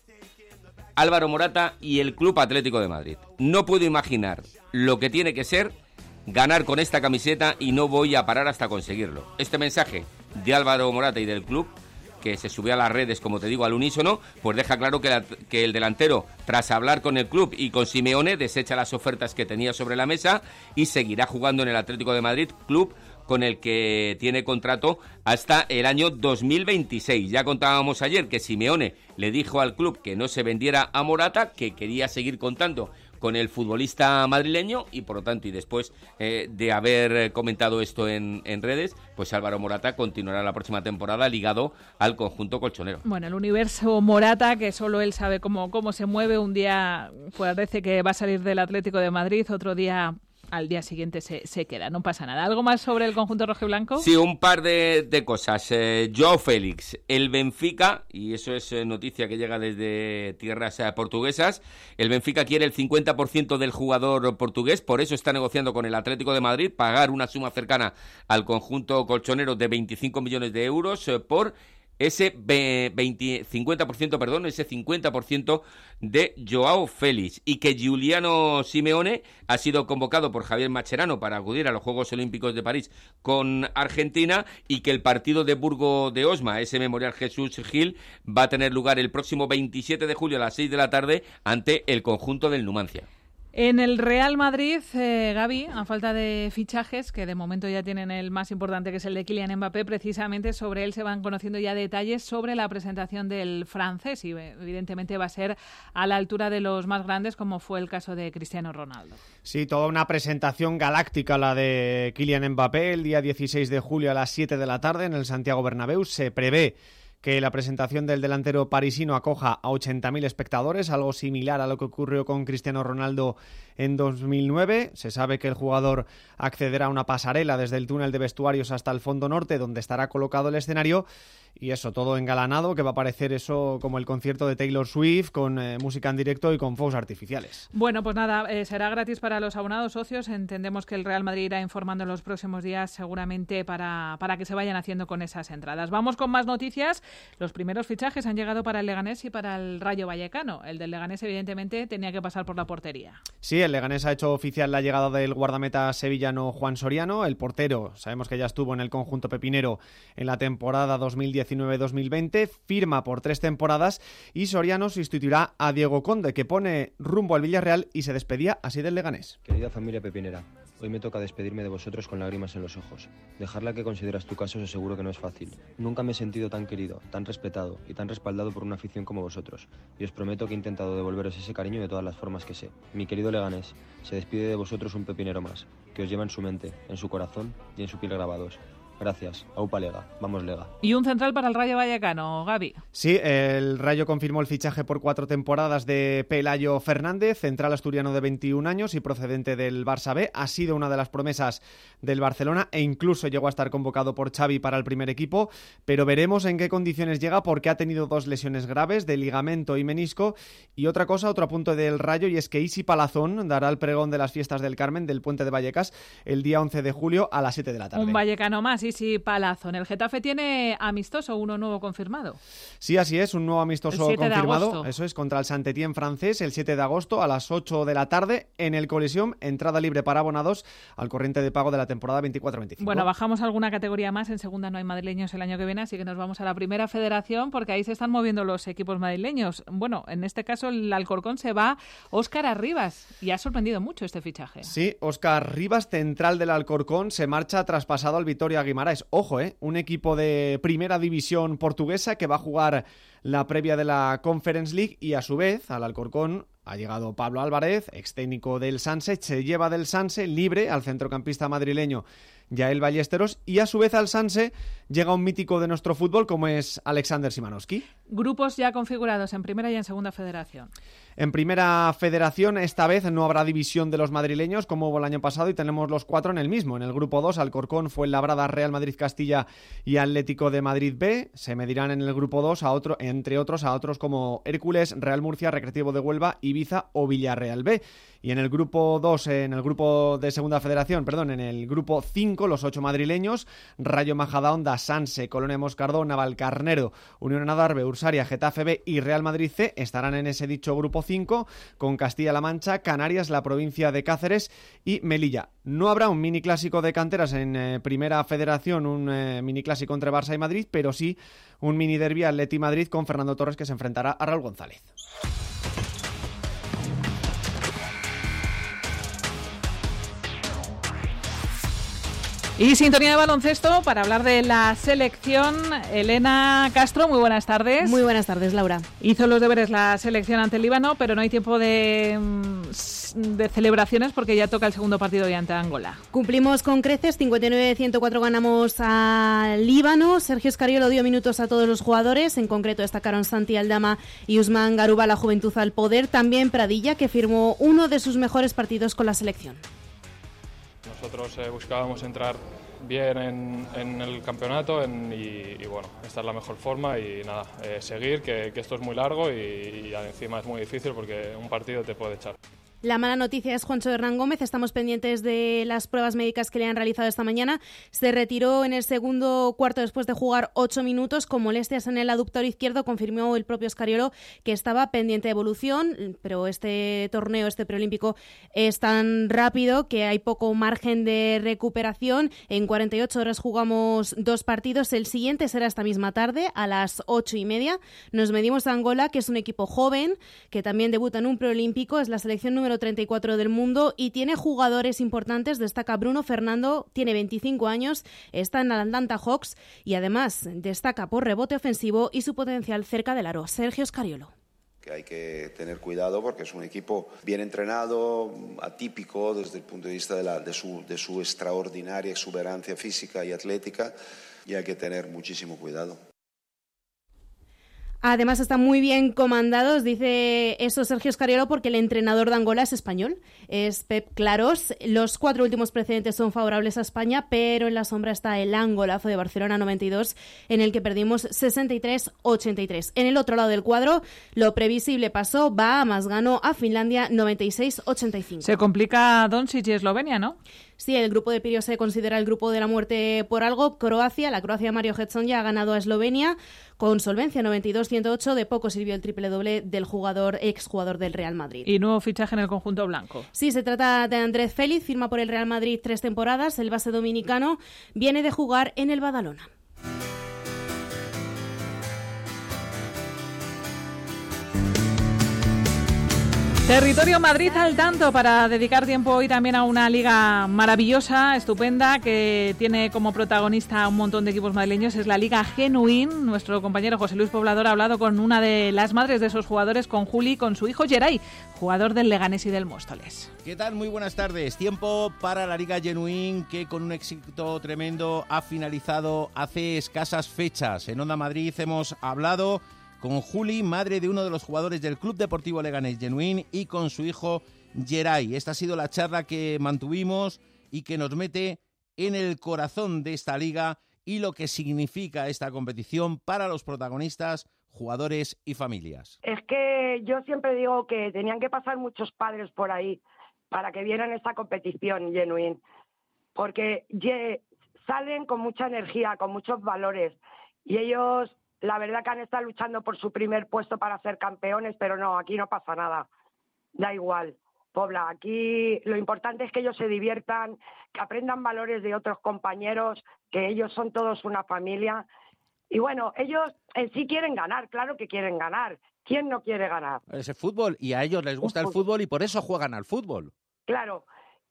Álvaro Morata y el Club Atlético de Madrid. No puedo imaginar lo que tiene que ser ganar con esta camiseta y no voy a parar hasta conseguirlo. Este mensaje de Álvaro Morata y del club, que se subió a las redes, como te digo, al unísono, pues deja claro que, la, que el delantero, tras hablar con el club y con Simeone, desecha las ofertas que tenía sobre la mesa y seguirá jugando en el Atlético de Madrid, club con el que tiene contrato hasta el año dos mil veintiséis. Ya contábamos ayer que Simeone le dijo al club que no se vendiera a Morata, que quería seguir contando con el futbolista madrileño y por lo tanto, y después eh, de haber comentado esto en, en redes, pues Álvaro Morata continuará la próxima temporada ligado al conjunto colchonero. Bueno, el universo Morata, que solo él sabe cómo, cómo se mueve, un día parece que va a salir del Atlético de Madrid, otro día al día siguiente se, se queda, no pasa nada. ¿Algo más sobre el conjunto rojiblanco? Sí, un par de, de cosas. Eh, Joao Félix, el Benfica, y eso es eh, noticia que llega desde tierras eh, portuguesas, el Benfica quiere el cincuenta por ciento del jugador portugués, por eso está negociando con el Atlético de Madrid pagar una suma cercana al conjunto colchonero de veinticinco millones de euros eh, por ese veinte, cincuenta por ciento, perdón, ese cincuenta por ciento de Joao Félix, y que Giuliano Simeone ha sido convocado por Javier Mascherano para acudir a los Juegos Olímpicos de París con Argentina, y que el partido de Burgo de Osma, ese Memorial Jesús Gil, va a tener lugar el próximo veintisiete de julio a las seis de la tarde ante el conjunto del Numancia. En el Real Madrid, eh, Gaby, a falta de fichajes, que de momento ya tienen el más importante, que es el de Kylian Mbappé, precisamente sobre él se van conociendo ya detalles sobre la presentación del francés, y evidentemente va a ser a la altura de los más grandes, como fue el caso de Cristiano Ronaldo. Sí, toda una presentación galáctica la de Kylian Mbappé el día dieciséis de julio a las siete de la tarde en el Santiago Bernabéu. Se prevé que la presentación del delantero parisino acoja a ochenta mil espectadores, algo similar a lo que ocurrió con Cristiano Ronaldo en dos mil nueve. Se sabe que el jugador accederá a una pasarela desde el túnel de vestuarios hasta el fondo norte, donde estará colocado el escenario, y eso, todo engalanado, que va a parecer eso como el concierto de Taylor Swift, con eh, música en directo y con fuegos artificiales. Bueno, pues nada, eh, será gratis para los abonados socios. Entendemos que el Real Madrid irá informando en los próximos días, seguramente, para, para que se vayan haciendo con esas entradas. Vamos con más noticias. Los primeros fichajes han llegado para el Leganés y para el Rayo Vallecano. El del Leganés, evidentemente, tenía que pasar por la portería. Sí, el Leganés ha hecho oficial la llegada del guardameta sevillano Juan Soriano. El portero, sabemos que ya estuvo en el conjunto pepinero en la temporada dos mil diecinueve dos mil veinte, firma por tres temporadas, y Soriano sustituirá a Diego Conde, que pone rumbo al Villarreal y se despedía así del Leganés. Querida familia pepinera, hoy me toca despedirme de vosotros con lágrimas en los ojos. Dejarla que consideras tu caso os aseguro que no es fácil. Nunca me he sentido tan querido, tan respetado y tan respaldado por una afición como vosotros, y os prometo que he intentado devolveros ese cariño de todas las formas que sé. Mi querido Leganés, se despide de vosotros un pepinero más, que os lleva en su mente, en su corazón y en su piel grabados. Gracias. Aupa Lega. Vamos Lega. Y un central para el Rayo Vallecano, Gaby. Sí, el Rayo confirmó el fichaje por cuatro temporadas de Pelayo Fernández, central asturiano de veintiún años y procedente del Barça B. Ha sido una de las promesas del Barcelona e incluso llegó a estar convocado por Xavi para el primer equipo, pero veremos en qué condiciones llega porque ha tenido dos lesiones graves de ligamento y menisco. Y otra cosa, otro apunte del Rayo, y es que Isi Palazón dará el pregón de las fiestas del Carmen del Puente de Vallecas el día once de julio a las siete de la tarde. Un vallecano más, Isi Palazón. El Getafe tiene amistoso, uno nuevo confirmado. Sí, así es, un nuevo amistoso confirmado. De Eso es, contra el Saint-Étienne francés el siete de agosto a las ocho de la tarde en el Coliseum. Entrada libre para abonados al corriente de pago de la temporada veinticuatro veinticinco. Bueno, bajamos alguna categoría más. En segunda no hay madrileños el año que viene, así que nos vamos a la primera federación porque ahí se están moviendo los equipos madrileños. Bueno, en este caso el Alcorcón se va Óscar Arribas y ha sorprendido mucho este fichaje. Sí, Óscar Rivas, central del Alcorcón, se marcha traspasado al Vitoria Guimarães. Ojo, eh, un equipo de primera división portuguesa que va a jugar la previa de la Conference League y a su vez al Alcorcón ha llegado Pablo Álvarez, ex técnico del Sanse, se lleva del Sanse libre al centrocampista madrileño Yael Ballesteros y a su vez al Sanse llega un mítico de nuestro fútbol como es Alexander Simanowski. Grupos ya configurados en primera y en segunda federación. En primera federación esta vez no habrá división de los madrileños como hubo el año pasado y tenemos los cuatro en el mismo. En el grupo dos, Alcorcón, Fuenlabrada, Real Madrid Castilla y Atlético de Madrid B. Se medirán en el grupo dos, a otro, entre otros a otros como Hércules, Real Murcia, Recreativo de Huelva, Ibiza o Villarreal B. Y en el grupo dos, en el grupo de segunda federación, perdón, en el grupo cinco, los ocho madrileños, Rayo Majadahonda, Sanse, Colonia Moscardó, Navalcarnero, Unión Adarve, Ursaria, Getafe B y Real Madrid C estarán en ese dicho grupo cinco, con Castilla-La Mancha, Canarias, la provincia de Cáceres y Melilla. No habrá un mini clásico de canteras en eh, primera federación, un eh, mini clásico entre Barça y Madrid, pero sí un mini derbi Atleti Madrid con Fernando Torres que se enfrentará a Raúl González. Y sintonía de baloncesto para hablar de la selección. Elena Castro, muy buenas tardes. Muy buenas tardes, Laura. Hizo los deberes la selección ante el Líbano, pero no hay tiempo de, de celebraciones porque ya toca el segundo partido de ante Angola. Cumplimos con creces, cincuenta y nueve a ciento cuatro ganamos al Líbano. Sergio Scariolo dio minutos a todos los jugadores, en concreto destacaron Santi Aldama y Usman Garuba, la juventud al poder. También Pradilla, que firmó uno de sus mejores partidos con la selección. Nosotros eh, buscábamos entrar bien en, en el campeonato en, y, y bueno, esta es la mejor forma y nada, eh, seguir, que, que esto es muy largo y, y encima es muy difícil porque un partido te puede echar. La mala noticia es Juancho Hernán Gómez. Estamos pendientes de las pruebas médicas que le han realizado esta mañana. Se retiró en el segundo cuarto después de jugar ocho minutos con molestias en el aductor izquierdo. Confirmó el propio Scariolo que estaba pendiente de evolución, pero este torneo, este preolímpico, es tan rápido que hay poco margen de recuperación. En cuarenta y ocho horas jugamos dos partidos. El siguiente será esta misma tarde a las ocho y media. Nos medimos a Angola, que es un equipo joven, que también debuta en un preolímpico. Es la selección número treinta y cuatro del mundo y tiene jugadores importantes. Destaca Bruno Fernando, tiene veinticinco años, está en el Atlanta Hawks y además destaca por rebote ofensivo y su potencial cerca del aro. Sergio Scariolo. Que hay que tener cuidado porque es un equipo bien entrenado, atípico desde el punto de vista de, la, de, su, de su extraordinaria exuberancia física y atlética y hay que tener muchísimo cuidado. Además están muy bien comandados, dice eso Sergio Scariolo, porque el entrenador de Angola es español, es Pep Claros. Los cuatro últimos precedentes son favorables a España, pero en la sombra está el angolazo de Barcelona noventa y dos, en el que perdimos sesenta y tres a ochenta y tres. En el otro lado del cuadro, lo previsible pasó, Bahamas ganó a Finlandia noventa y seis a ochenta y cinco. Se complica Doncic y Eslovenia, ¿no? Sí, el grupo de Pirio se considera el grupo de la muerte por algo. Croacia, la Croacia Mario Hedson ya ha ganado a Eslovenia con solvencia noventa y dos a ciento ocho. De poco sirvió el triple doble del jugador exjugador del Real Madrid. Y nuevo fichaje en el conjunto blanco. Sí, se trata de Andrés Félix, firma por el Real Madrid tres temporadas. El base dominicano viene de jugar en el Badalona. Territorio Madrid al tanto para dedicar tiempo hoy también a una liga maravillosa, estupenda, que tiene como protagonista a un montón de equipos madrileños. Es la Liga Genuín. Nuestro compañero José Luis Poblador ha hablado con una de las madres de esos jugadores, con Juli, con su hijo Geray, jugador del Leganés y del Móstoles. ¿Qué tal? Muy buenas tardes. Tiempo para la Liga Genuín, que con un éxito tremendo ha finalizado hace escasas fechas. En Onda Madrid hemos hablado con Juli, madre de uno de los jugadores del Club Deportivo Leganés Genuín, y con su hijo Geray. Esta ha sido la charla que mantuvimos y que nos mete en el corazón de esta liga y lo que significa esta competición para los protagonistas, jugadores y familias. Es que yo siempre digo que tenían que pasar muchos padres por ahí para que vieran esta competición Genuín, porque salen con mucha energía, con muchos valores, y ellos, la verdad, que han estado luchando por su primer puesto para ser campeones, pero no, aquí no pasa nada. Da igual, Pobla. Aquí lo importante es que ellos se diviertan, que aprendan valores de otros compañeros, que ellos son todos una familia. Y bueno, ellos en sí quieren ganar, claro que quieren ganar. ¿Quién no quiere ganar? Es el fútbol, y a ellos les gusta el fútbol y por eso juegan al fútbol. Claro,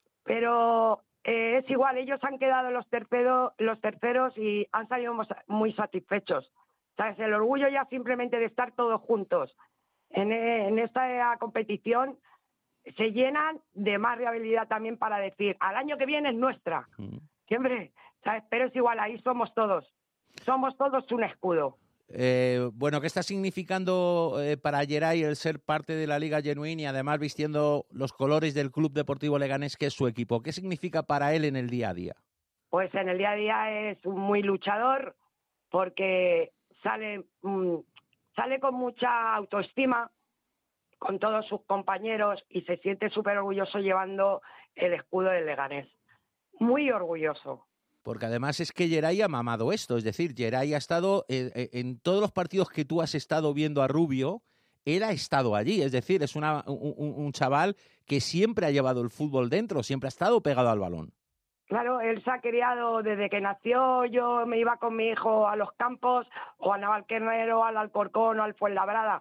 pero eh, es igual, ellos han quedado los, tercero, los terceros y han salido muy satisfechos. ¿Sabes? El orgullo ya simplemente de estar todos juntos en, en esta competición se llenan de más viabilidad también para decir, al año que viene es nuestra. Mm. Siempre, ¿sabes? Pero es igual, ahí somos todos. Somos todos un escudo. Eh, bueno, ¿qué está significando eh, para Geray el ser parte de la Liga Genuín y además vistiendo los colores del Club Deportivo Leganés, que es su equipo? ¿Qué significa para él en el día a día? Pues en el día a día es muy luchador, porque Sale, mmm, sale con mucha autoestima con todos sus compañeros y se siente súper orgulloso llevando el escudo del Leganés. Muy orgulloso. Porque además es que Geray ha mamado esto, es decir, Geray ha estado eh, eh, en todos los partidos que tú has estado viendo a Rubio, él ha estado allí, es decir, es una, un, un chaval que siempre ha llevado el fútbol dentro, siempre ha estado pegado al balón. Claro, él se ha criado desde que nació. Yo me iba con mi hijo a los campos, o a Navalcarnero, al Alcorcón o al Fuenlabrada.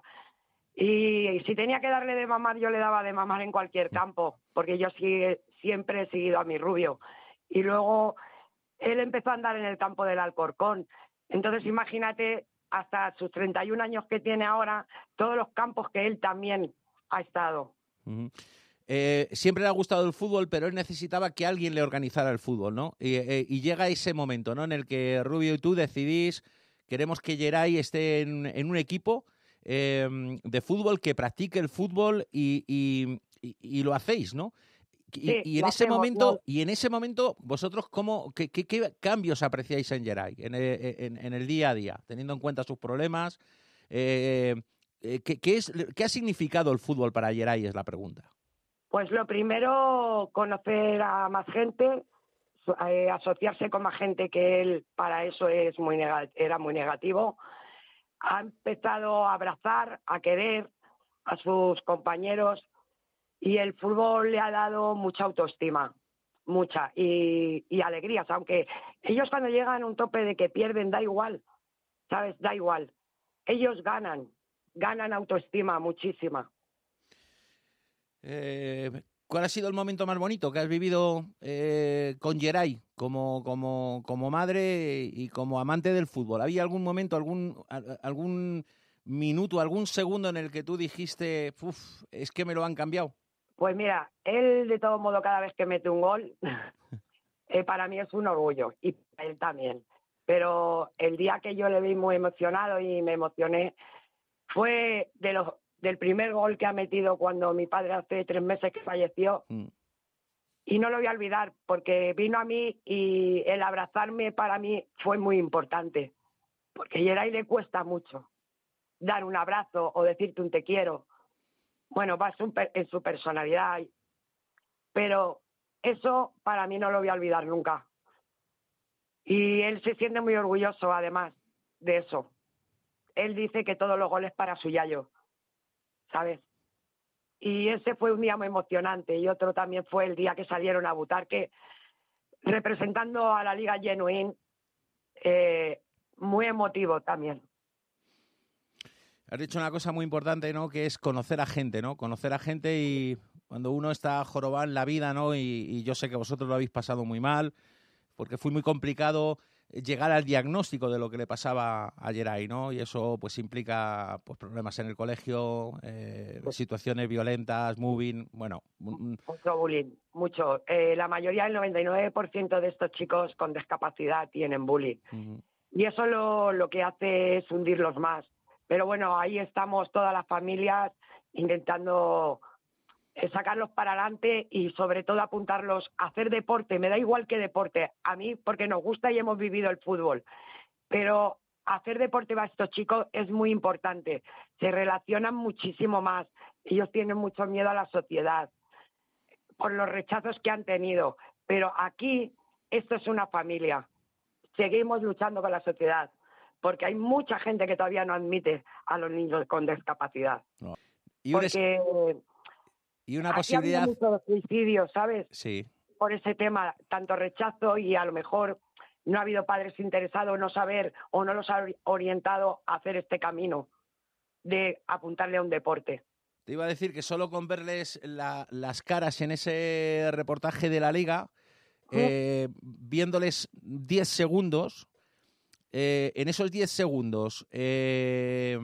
Y, y si tenía que darle de mamar, yo le daba de mamar en cualquier campo, porque yo sí, siempre he seguido a mi Rubio. Y luego él empezó a andar en el campo del Alcorcón. Entonces imagínate, hasta sus treinta y un años que tiene ahora, todos los campos que él también ha estado. Uh-huh. Eh, siempre le ha gustado el fútbol, pero él necesitaba que alguien le organizara el fútbol, ¿no? Y, eh, y llega ese momento, ¿no?, en el que Rubio y tú decidís, queremos que Geray esté en, en un equipo eh, de fútbol, que practique el fútbol y, y, y, y lo hacéis, ¿no? Y, sí, y en ese hacemos, momento, ¿no? y en ese momento, vosotros cómo, qué, qué, qué cambios apreciáis en Geray, en, en, en el día a día, teniendo en cuenta sus problemas. Eh, eh, ¿qué, qué, es, ¿Qué ha significado el fútbol para Geray? Es la pregunta. Pues lo primero, conocer a más gente, eh, asociarse con más gente, que él para eso es muy neg- era muy negativo. Ha empezado a abrazar, a querer a sus compañeros, y el fútbol le ha dado mucha autoestima, mucha, y, y alegrías, aunque ellos cuando llegan a un tope de que pierden, da igual, ¿sabes? Da igual. Ellos ganan, ganan autoestima muchísima. Eh, ¿Cuál ha sido el momento más bonito que has vivido eh, con Geray como, como, como madre y como amante del fútbol? ¿Había algún momento, algún, algún minuto, algún segundo en el que tú dijiste, uff, es que me lo han cambiado? Pues mira, él de todo modo cada vez que mete un gol, eh, para mí es un orgullo, y para él también. Pero el día que yo le vi muy emocionado y me emocioné fue de los del primer gol que ha metido cuando mi padre hace tres meses que falleció. Mm. Y no lo voy a olvidar, porque vino a mí y el abrazarme para mí fue muy importante. Porque a Geray le cuesta mucho dar un abrazo o decirte un te quiero. Bueno, va en su personalidad. Pero eso para mí no lo voy a olvidar nunca. Y él se siente muy orgulloso, además, de eso. Él dice que todos los goles para su yayo, ¿sabes? Y ese fue un día muy emocionante, y otro también fue el día que salieron a Butarque representando a la Liga Genuín, eh, muy emotivo también. Has dicho una cosa muy importante, ¿no? Que es conocer a gente, ¿no? Conocer a gente y cuando uno está jorobado en la vida, ¿no? Y, y yo sé que vosotros lo habéis pasado muy mal, porque fue muy complicado llegar al diagnóstico de lo que le pasaba a Geray, ¿no? Y eso pues implica pues problemas en el colegio, eh, situaciones violentas, moving, bueno. Mucho bullying, mucho. Eh, la mayoría, el noventa y nueve por ciento de estos chicos con discapacidad tienen bullying. Uh-huh. Y eso lo, lo que hace es hundirlos más. Pero bueno, ahí estamos todas las familias intentando sacarlos para adelante y sobre todo apuntarlos a hacer deporte. Me da igual qué deporte, a mí porque nos gusta y hemos vivido el fútbol, pero hacer deporte para estos chicos es muy importante. Se relacionan muchísimo más, ellos tienen mucho miedo a la sociedad por los rechazos que han tenido, pero aquí esto es una familia. Seguimos luchando con la sociedad porque hay mucha gente que todavía no admite a los niños con discapacidad. No. Y un porque es... Y una Aquí posibilidad... ha habido muchos suicidios, ¿sabes? Sí. Por ese tema, tanto rechazo y a lo mejor no ha habido padres interesados, no saber o no los ha orientado a hacer este camino de apuntarle a un deporte. Te iba a decir que solo con verles la, las caras en ese reportaje de la Liga, eh, viéndoles diez segundos, eh, en esos diez segundos eh,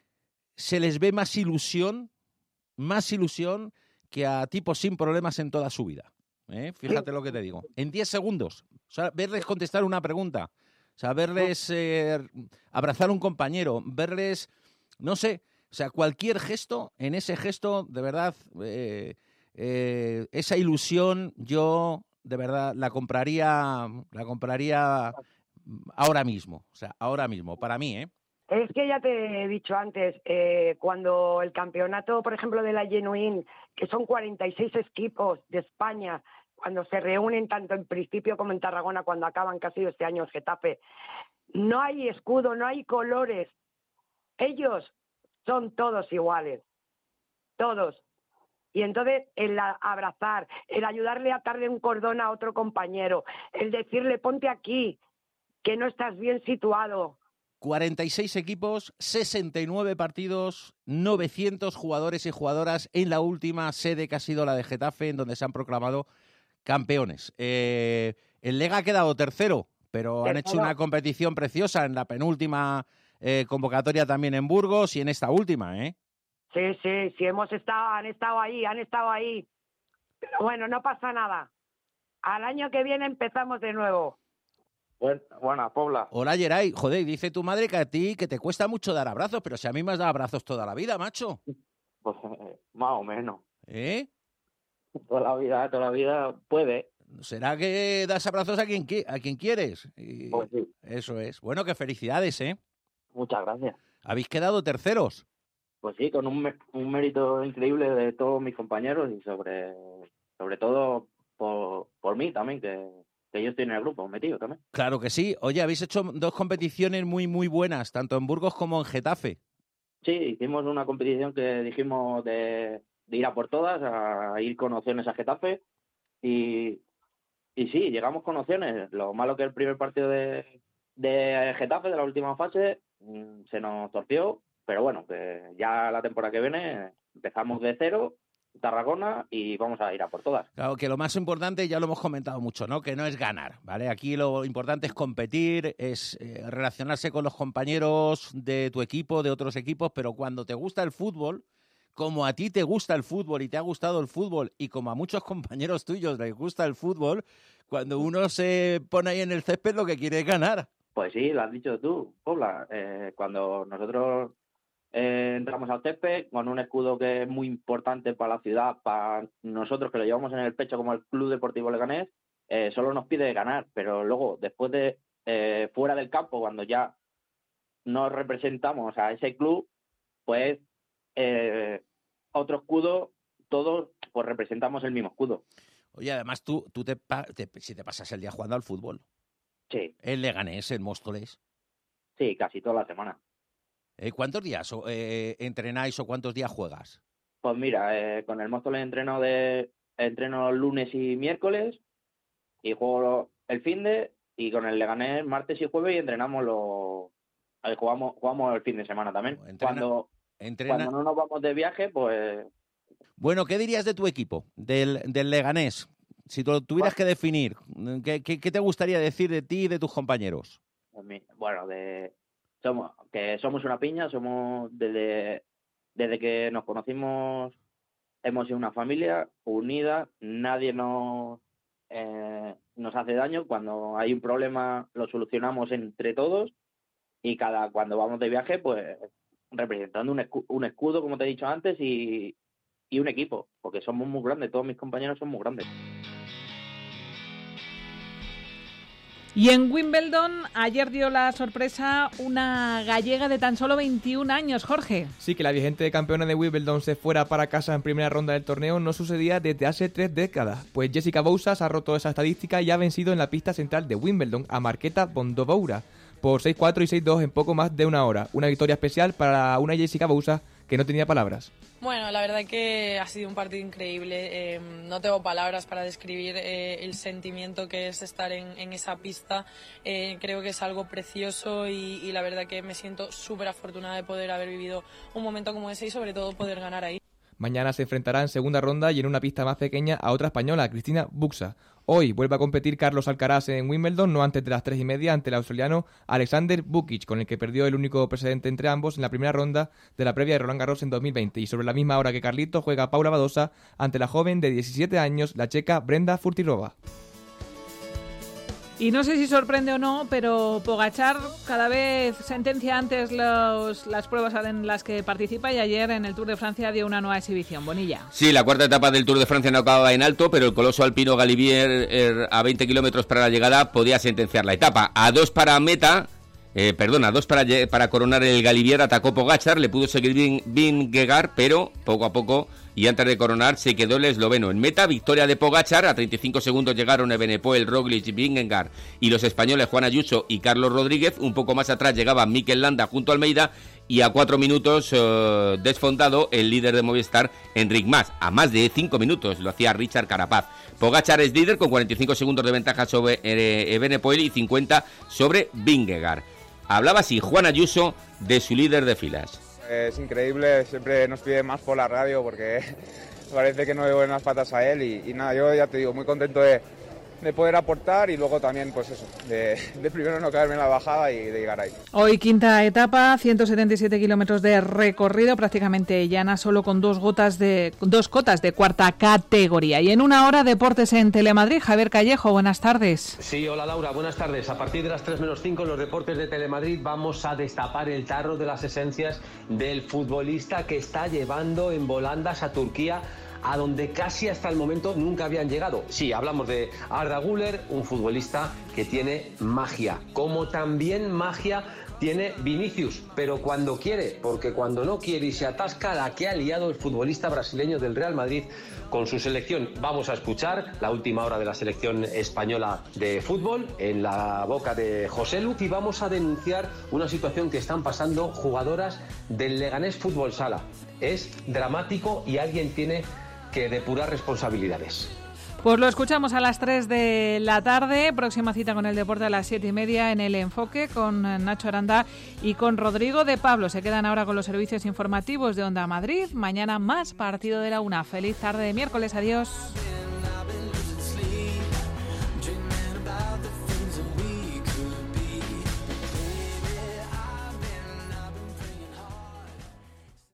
se les ve más ilusión, más ilusión que a tipos sin problemas en toda su vida. ¿eh? Fíjate lo que te digo. En diez segundos. O sea, verles contestar una pregunta. O sea, verles eh, abrazar a un compañero. Verles, no sé, o sea, cualquier gesto, en ese gesto, de verdad, eh, eh, esa ilusión, yo, de verdad, la compraría, la compraría ahora mismo. O sea, ahora mismo, para mí, ¿eh? Es que ya te he dicho antes, eh, cuando el campeonato, por ejemplo, de la Genuín, que son cuarenta y seis equipos de España, cuando se reúnen tanto en principio como en Tarragona, cuando acaban, que ha sido este año el Getafe, no hay escudo, no hay colores. Ellos son todos iguales, todos. Y entonces el abrazar, el ayudarle a atarle un cordón a otro compañero, el decirle ponte aquí, que no estás bien situado. cuarenta y seis equipos, sesenta y nueve partidos, novecientos jugadores y jugadoras en la última sede que ha sido la de Getafe, en donde se han proclamado campeones. Eh, el Lega ha quedado tercero, pero han hecho una competición preciosa en la penúltima eh, convocatoria también en Burgos y en esta última, ¿eh? Sí, sí, sí, hemos estado, han estado ahí, han estado ahí. Pero bueno, no pasa nada. Al año que viene empezamos de nuevo. Buenas, Pobla. Hola, Geray. Joder, dice tu madre que a ti que te cuesta mucho dar abrazos, pero si a mí me has dado abrazos toda la vida, macho. Pues eh, más o menos. ¿Eh? Toda la vida, toda la vida puede. ¿Será que das abrazos a quien, a quien quieres? Y pues sí. Eso es. Bueno, que felicidades, ¿eh? Muchas gracias. ¿Habéis quedado terceros? Pues sí, con un, un mérito increíble de todos mis compañeros y sobre, sobre todo por, por mí también, que... que yo estoy en el grupo metido también. Claro que sí. Oye, habéis hecho dos competiciones muy, muy buenas, tanto en Burgos como en Getafe. Sí, hicimos una competición que dijimos de, de ir a por todas, a ir con opciones a Getafe. Y, y sí, llegamos con opciones. Lo malo que el primer partido de, de Getafe, de la última fase, se nos torció. Pero bueno, que ya la temporada que viene empezamos de cero, Tarragona, y vamos a ir a por todas. Claro, que lo más importante, ya lo hemos comentado mucho, ¿no? Que no es ganar, ¿vale? Aquí lo importante es competir, es eh, relacionarse con los compañeros de tu equipo, de otros equipos, pero cuando te gusta el fútbol, como a ti te gusta el fútbol y te ha gustado el fútbol, y como a muchos compañeros tuyos les gusta el fútbol, cuando uno se pone ahí en el césped lo que quiere es ganar. Pues sí, lo has dicho tú, Pobla. Eh, cuando nosotros Eh, entramos al césped con un escudo que es muy importante para la ciudad, para nosotros que lo llevamos en el pecho como el Club Deportivo Leganés, eh, solo nos pide ganar, pero luego después de eh, fuera del campo, cuando ya nos representamos a ese club, pues eh, otro escudo, todos pues representamos el mismo escudo. Oye, además tú, tú te, te, si te pasas el día jugando al fútbol. Sí. El Leganés, el Móstoles. Sí, casi toda la semana. Eh, ¿Cuántos días eh, entrenáis o cuántos días juegas? Pues mira, eh, con el Móstoles entreno de entreno lunes y miércoles y juego el finde, y con el Leganés martes y jueves y entrenamos los, eh, jugamos jugamos el fin de semana también. Entrena, cuando, entrena... cuando no nos vamos de viaje, pues... Bueno, ¿qué dirías de tu equipo, del, del Leganés? Si tú tuvieras que definir, ¿qué, qué, qué te gustaría decir de ti y de tus compañeros? Bueno, de somos que somos una piña, somos desde, desde que nos conocimos, hemos sido una familia unida, nadie nos, eh, nos hace daño. Cuando hay un problema lo solucionamos entre todos y cada cuando vamos de viaje, pues representando un escudo, un escudo como te he dicho antes, y, y un equipo, porque somos muy grandes, todos mis compañeros son muy grandes. Y en Wimbledon ayer dio la sorpresa una gallega de tan solo veintiún años, Jorge. Sí, que la vigente campeona de Wimbledon se fuera para casa en primera ronda del torneo no sucedía desde hace tres décadas, pues Jessica Bousas ha roto esa estadística y ha vencido en la pista central de Wimbledon a Marketa Vondrousova por seis cuatro y seis dos en poco más de una hora. Una victoria especial para una Jessica Bousas que no tenía palabras. Bueno, la verdad que ha sido un partido increíble. Eh, no tengo palabras para describir eh, el sentimiento que es estar en, en esa pista. Eh, creo que es algo precioso y, y la verdad que me siento súper afortunada de poder haber vivido un momento como ese y sobre todo poder ganar ahí. Mañana se enfrentará en segunda ronda y en una pista más pequeña a otra española, Cristina Buxa. Hoy vuelve a competir Carlos Alcaraz en Wimbledon, no antes de las tres y media, ante el australiano Alexander Bukic, con el que perdió el único precedente entre ambos en la primera ronda de la previa de Roland Garros en dos mil veinte. Y sobre la misma hora que Carlitos juega Paula Badosa ante la joven de diecisiete años, la checa Brenda Furtirova. Y no sé si sorprende o no, pero Pogačar cada vez sentencia antes los, las pruebas en las que participa, y ayer en el Tour de Francia dio una nueva exhibición. Bonilla. Sí, la cuarta etapa del Tour de Francia no acababa en alto, pero el coloso alpino Galibier, er, a veinte kilómetros para la llegada, podía sentenciar la etapa. A dos para meta, eh, perdón, a dos para, para coronar el Galibier, atacó Pogačar, le pudo seguir Vingegaard, pero poco a poco, y antes de coronar, se quedó el esloveno. En meta, victoria de Pogačar, a treinta y cinco segundos llegaron Evenepoel, Roglic, Vingegaard y los españoles Juan Ayuso y Carlos Rodríguez. Un poco más atrás llegaba Mikel Landa junto a Almeida, y a cuatro minutos uh, desfondado el líder de Movistar, Enric Mas. A más de cinco minutos lo hacía Richard Carapaz. Pogačar es líder con cuarenta y cinco segundos de ventaja sobre eh, Evenepoel y cincuenta sobre Vingegaard. Hablaba así Juan Ayuso de su líder de filas. Es increíble, siempre nos pide más por la radio porque parece que no le buenas patas a él y, y nada, yo ya te digo, muy contento de, de poder aportar y luego también, pues eso, de, de primero no caerme en la bajada y de llegar ahí. Hoy quinta etapa, ciento setenta y siete kilómetros de recorrido, prácticamente llana, solo con dos gotas de dos cotas de cuarta categoría. Y en una hora, deportes en Telemadrid. Javier Callejo, buenas tardes. Sí, hola Laura, buenas tardes. A partir de las tres menos cinco en los deportes de Telemadrid vamos a destapar el tarro de las esencias del futbolista que está llevando en volandas a Turquía, a donde casi hasta el momento nunca habían llegado. Sí, hablamos de Arda Güler, un futbolista que tiene magia, como también magia tiene Vinicius, pero cuando quiere, porque cuando no quiere y se atasca, la que ha liado el futbolista brasileño del Real Madrid con su selección. Vamos a escuchar la última hora de la selección española de fútbol en la boca de José Lu, y vamos a denunciar una situación que están pasando jugadoras del Leganés Fútbol Sala. Es dramático y alguien tiene que depurar responsabilidades. Pues lo escuchamos a las tres de la tarde. Próxima cita con el deporte a las siete y media en El Enfoque con Nacho Aranda y con Rodrigo de Pablo. Se quedan ahora con los servicios informativos de Onda Madrid. Mañana más partido de la una. Feliz tarde de miércoles. Adiós.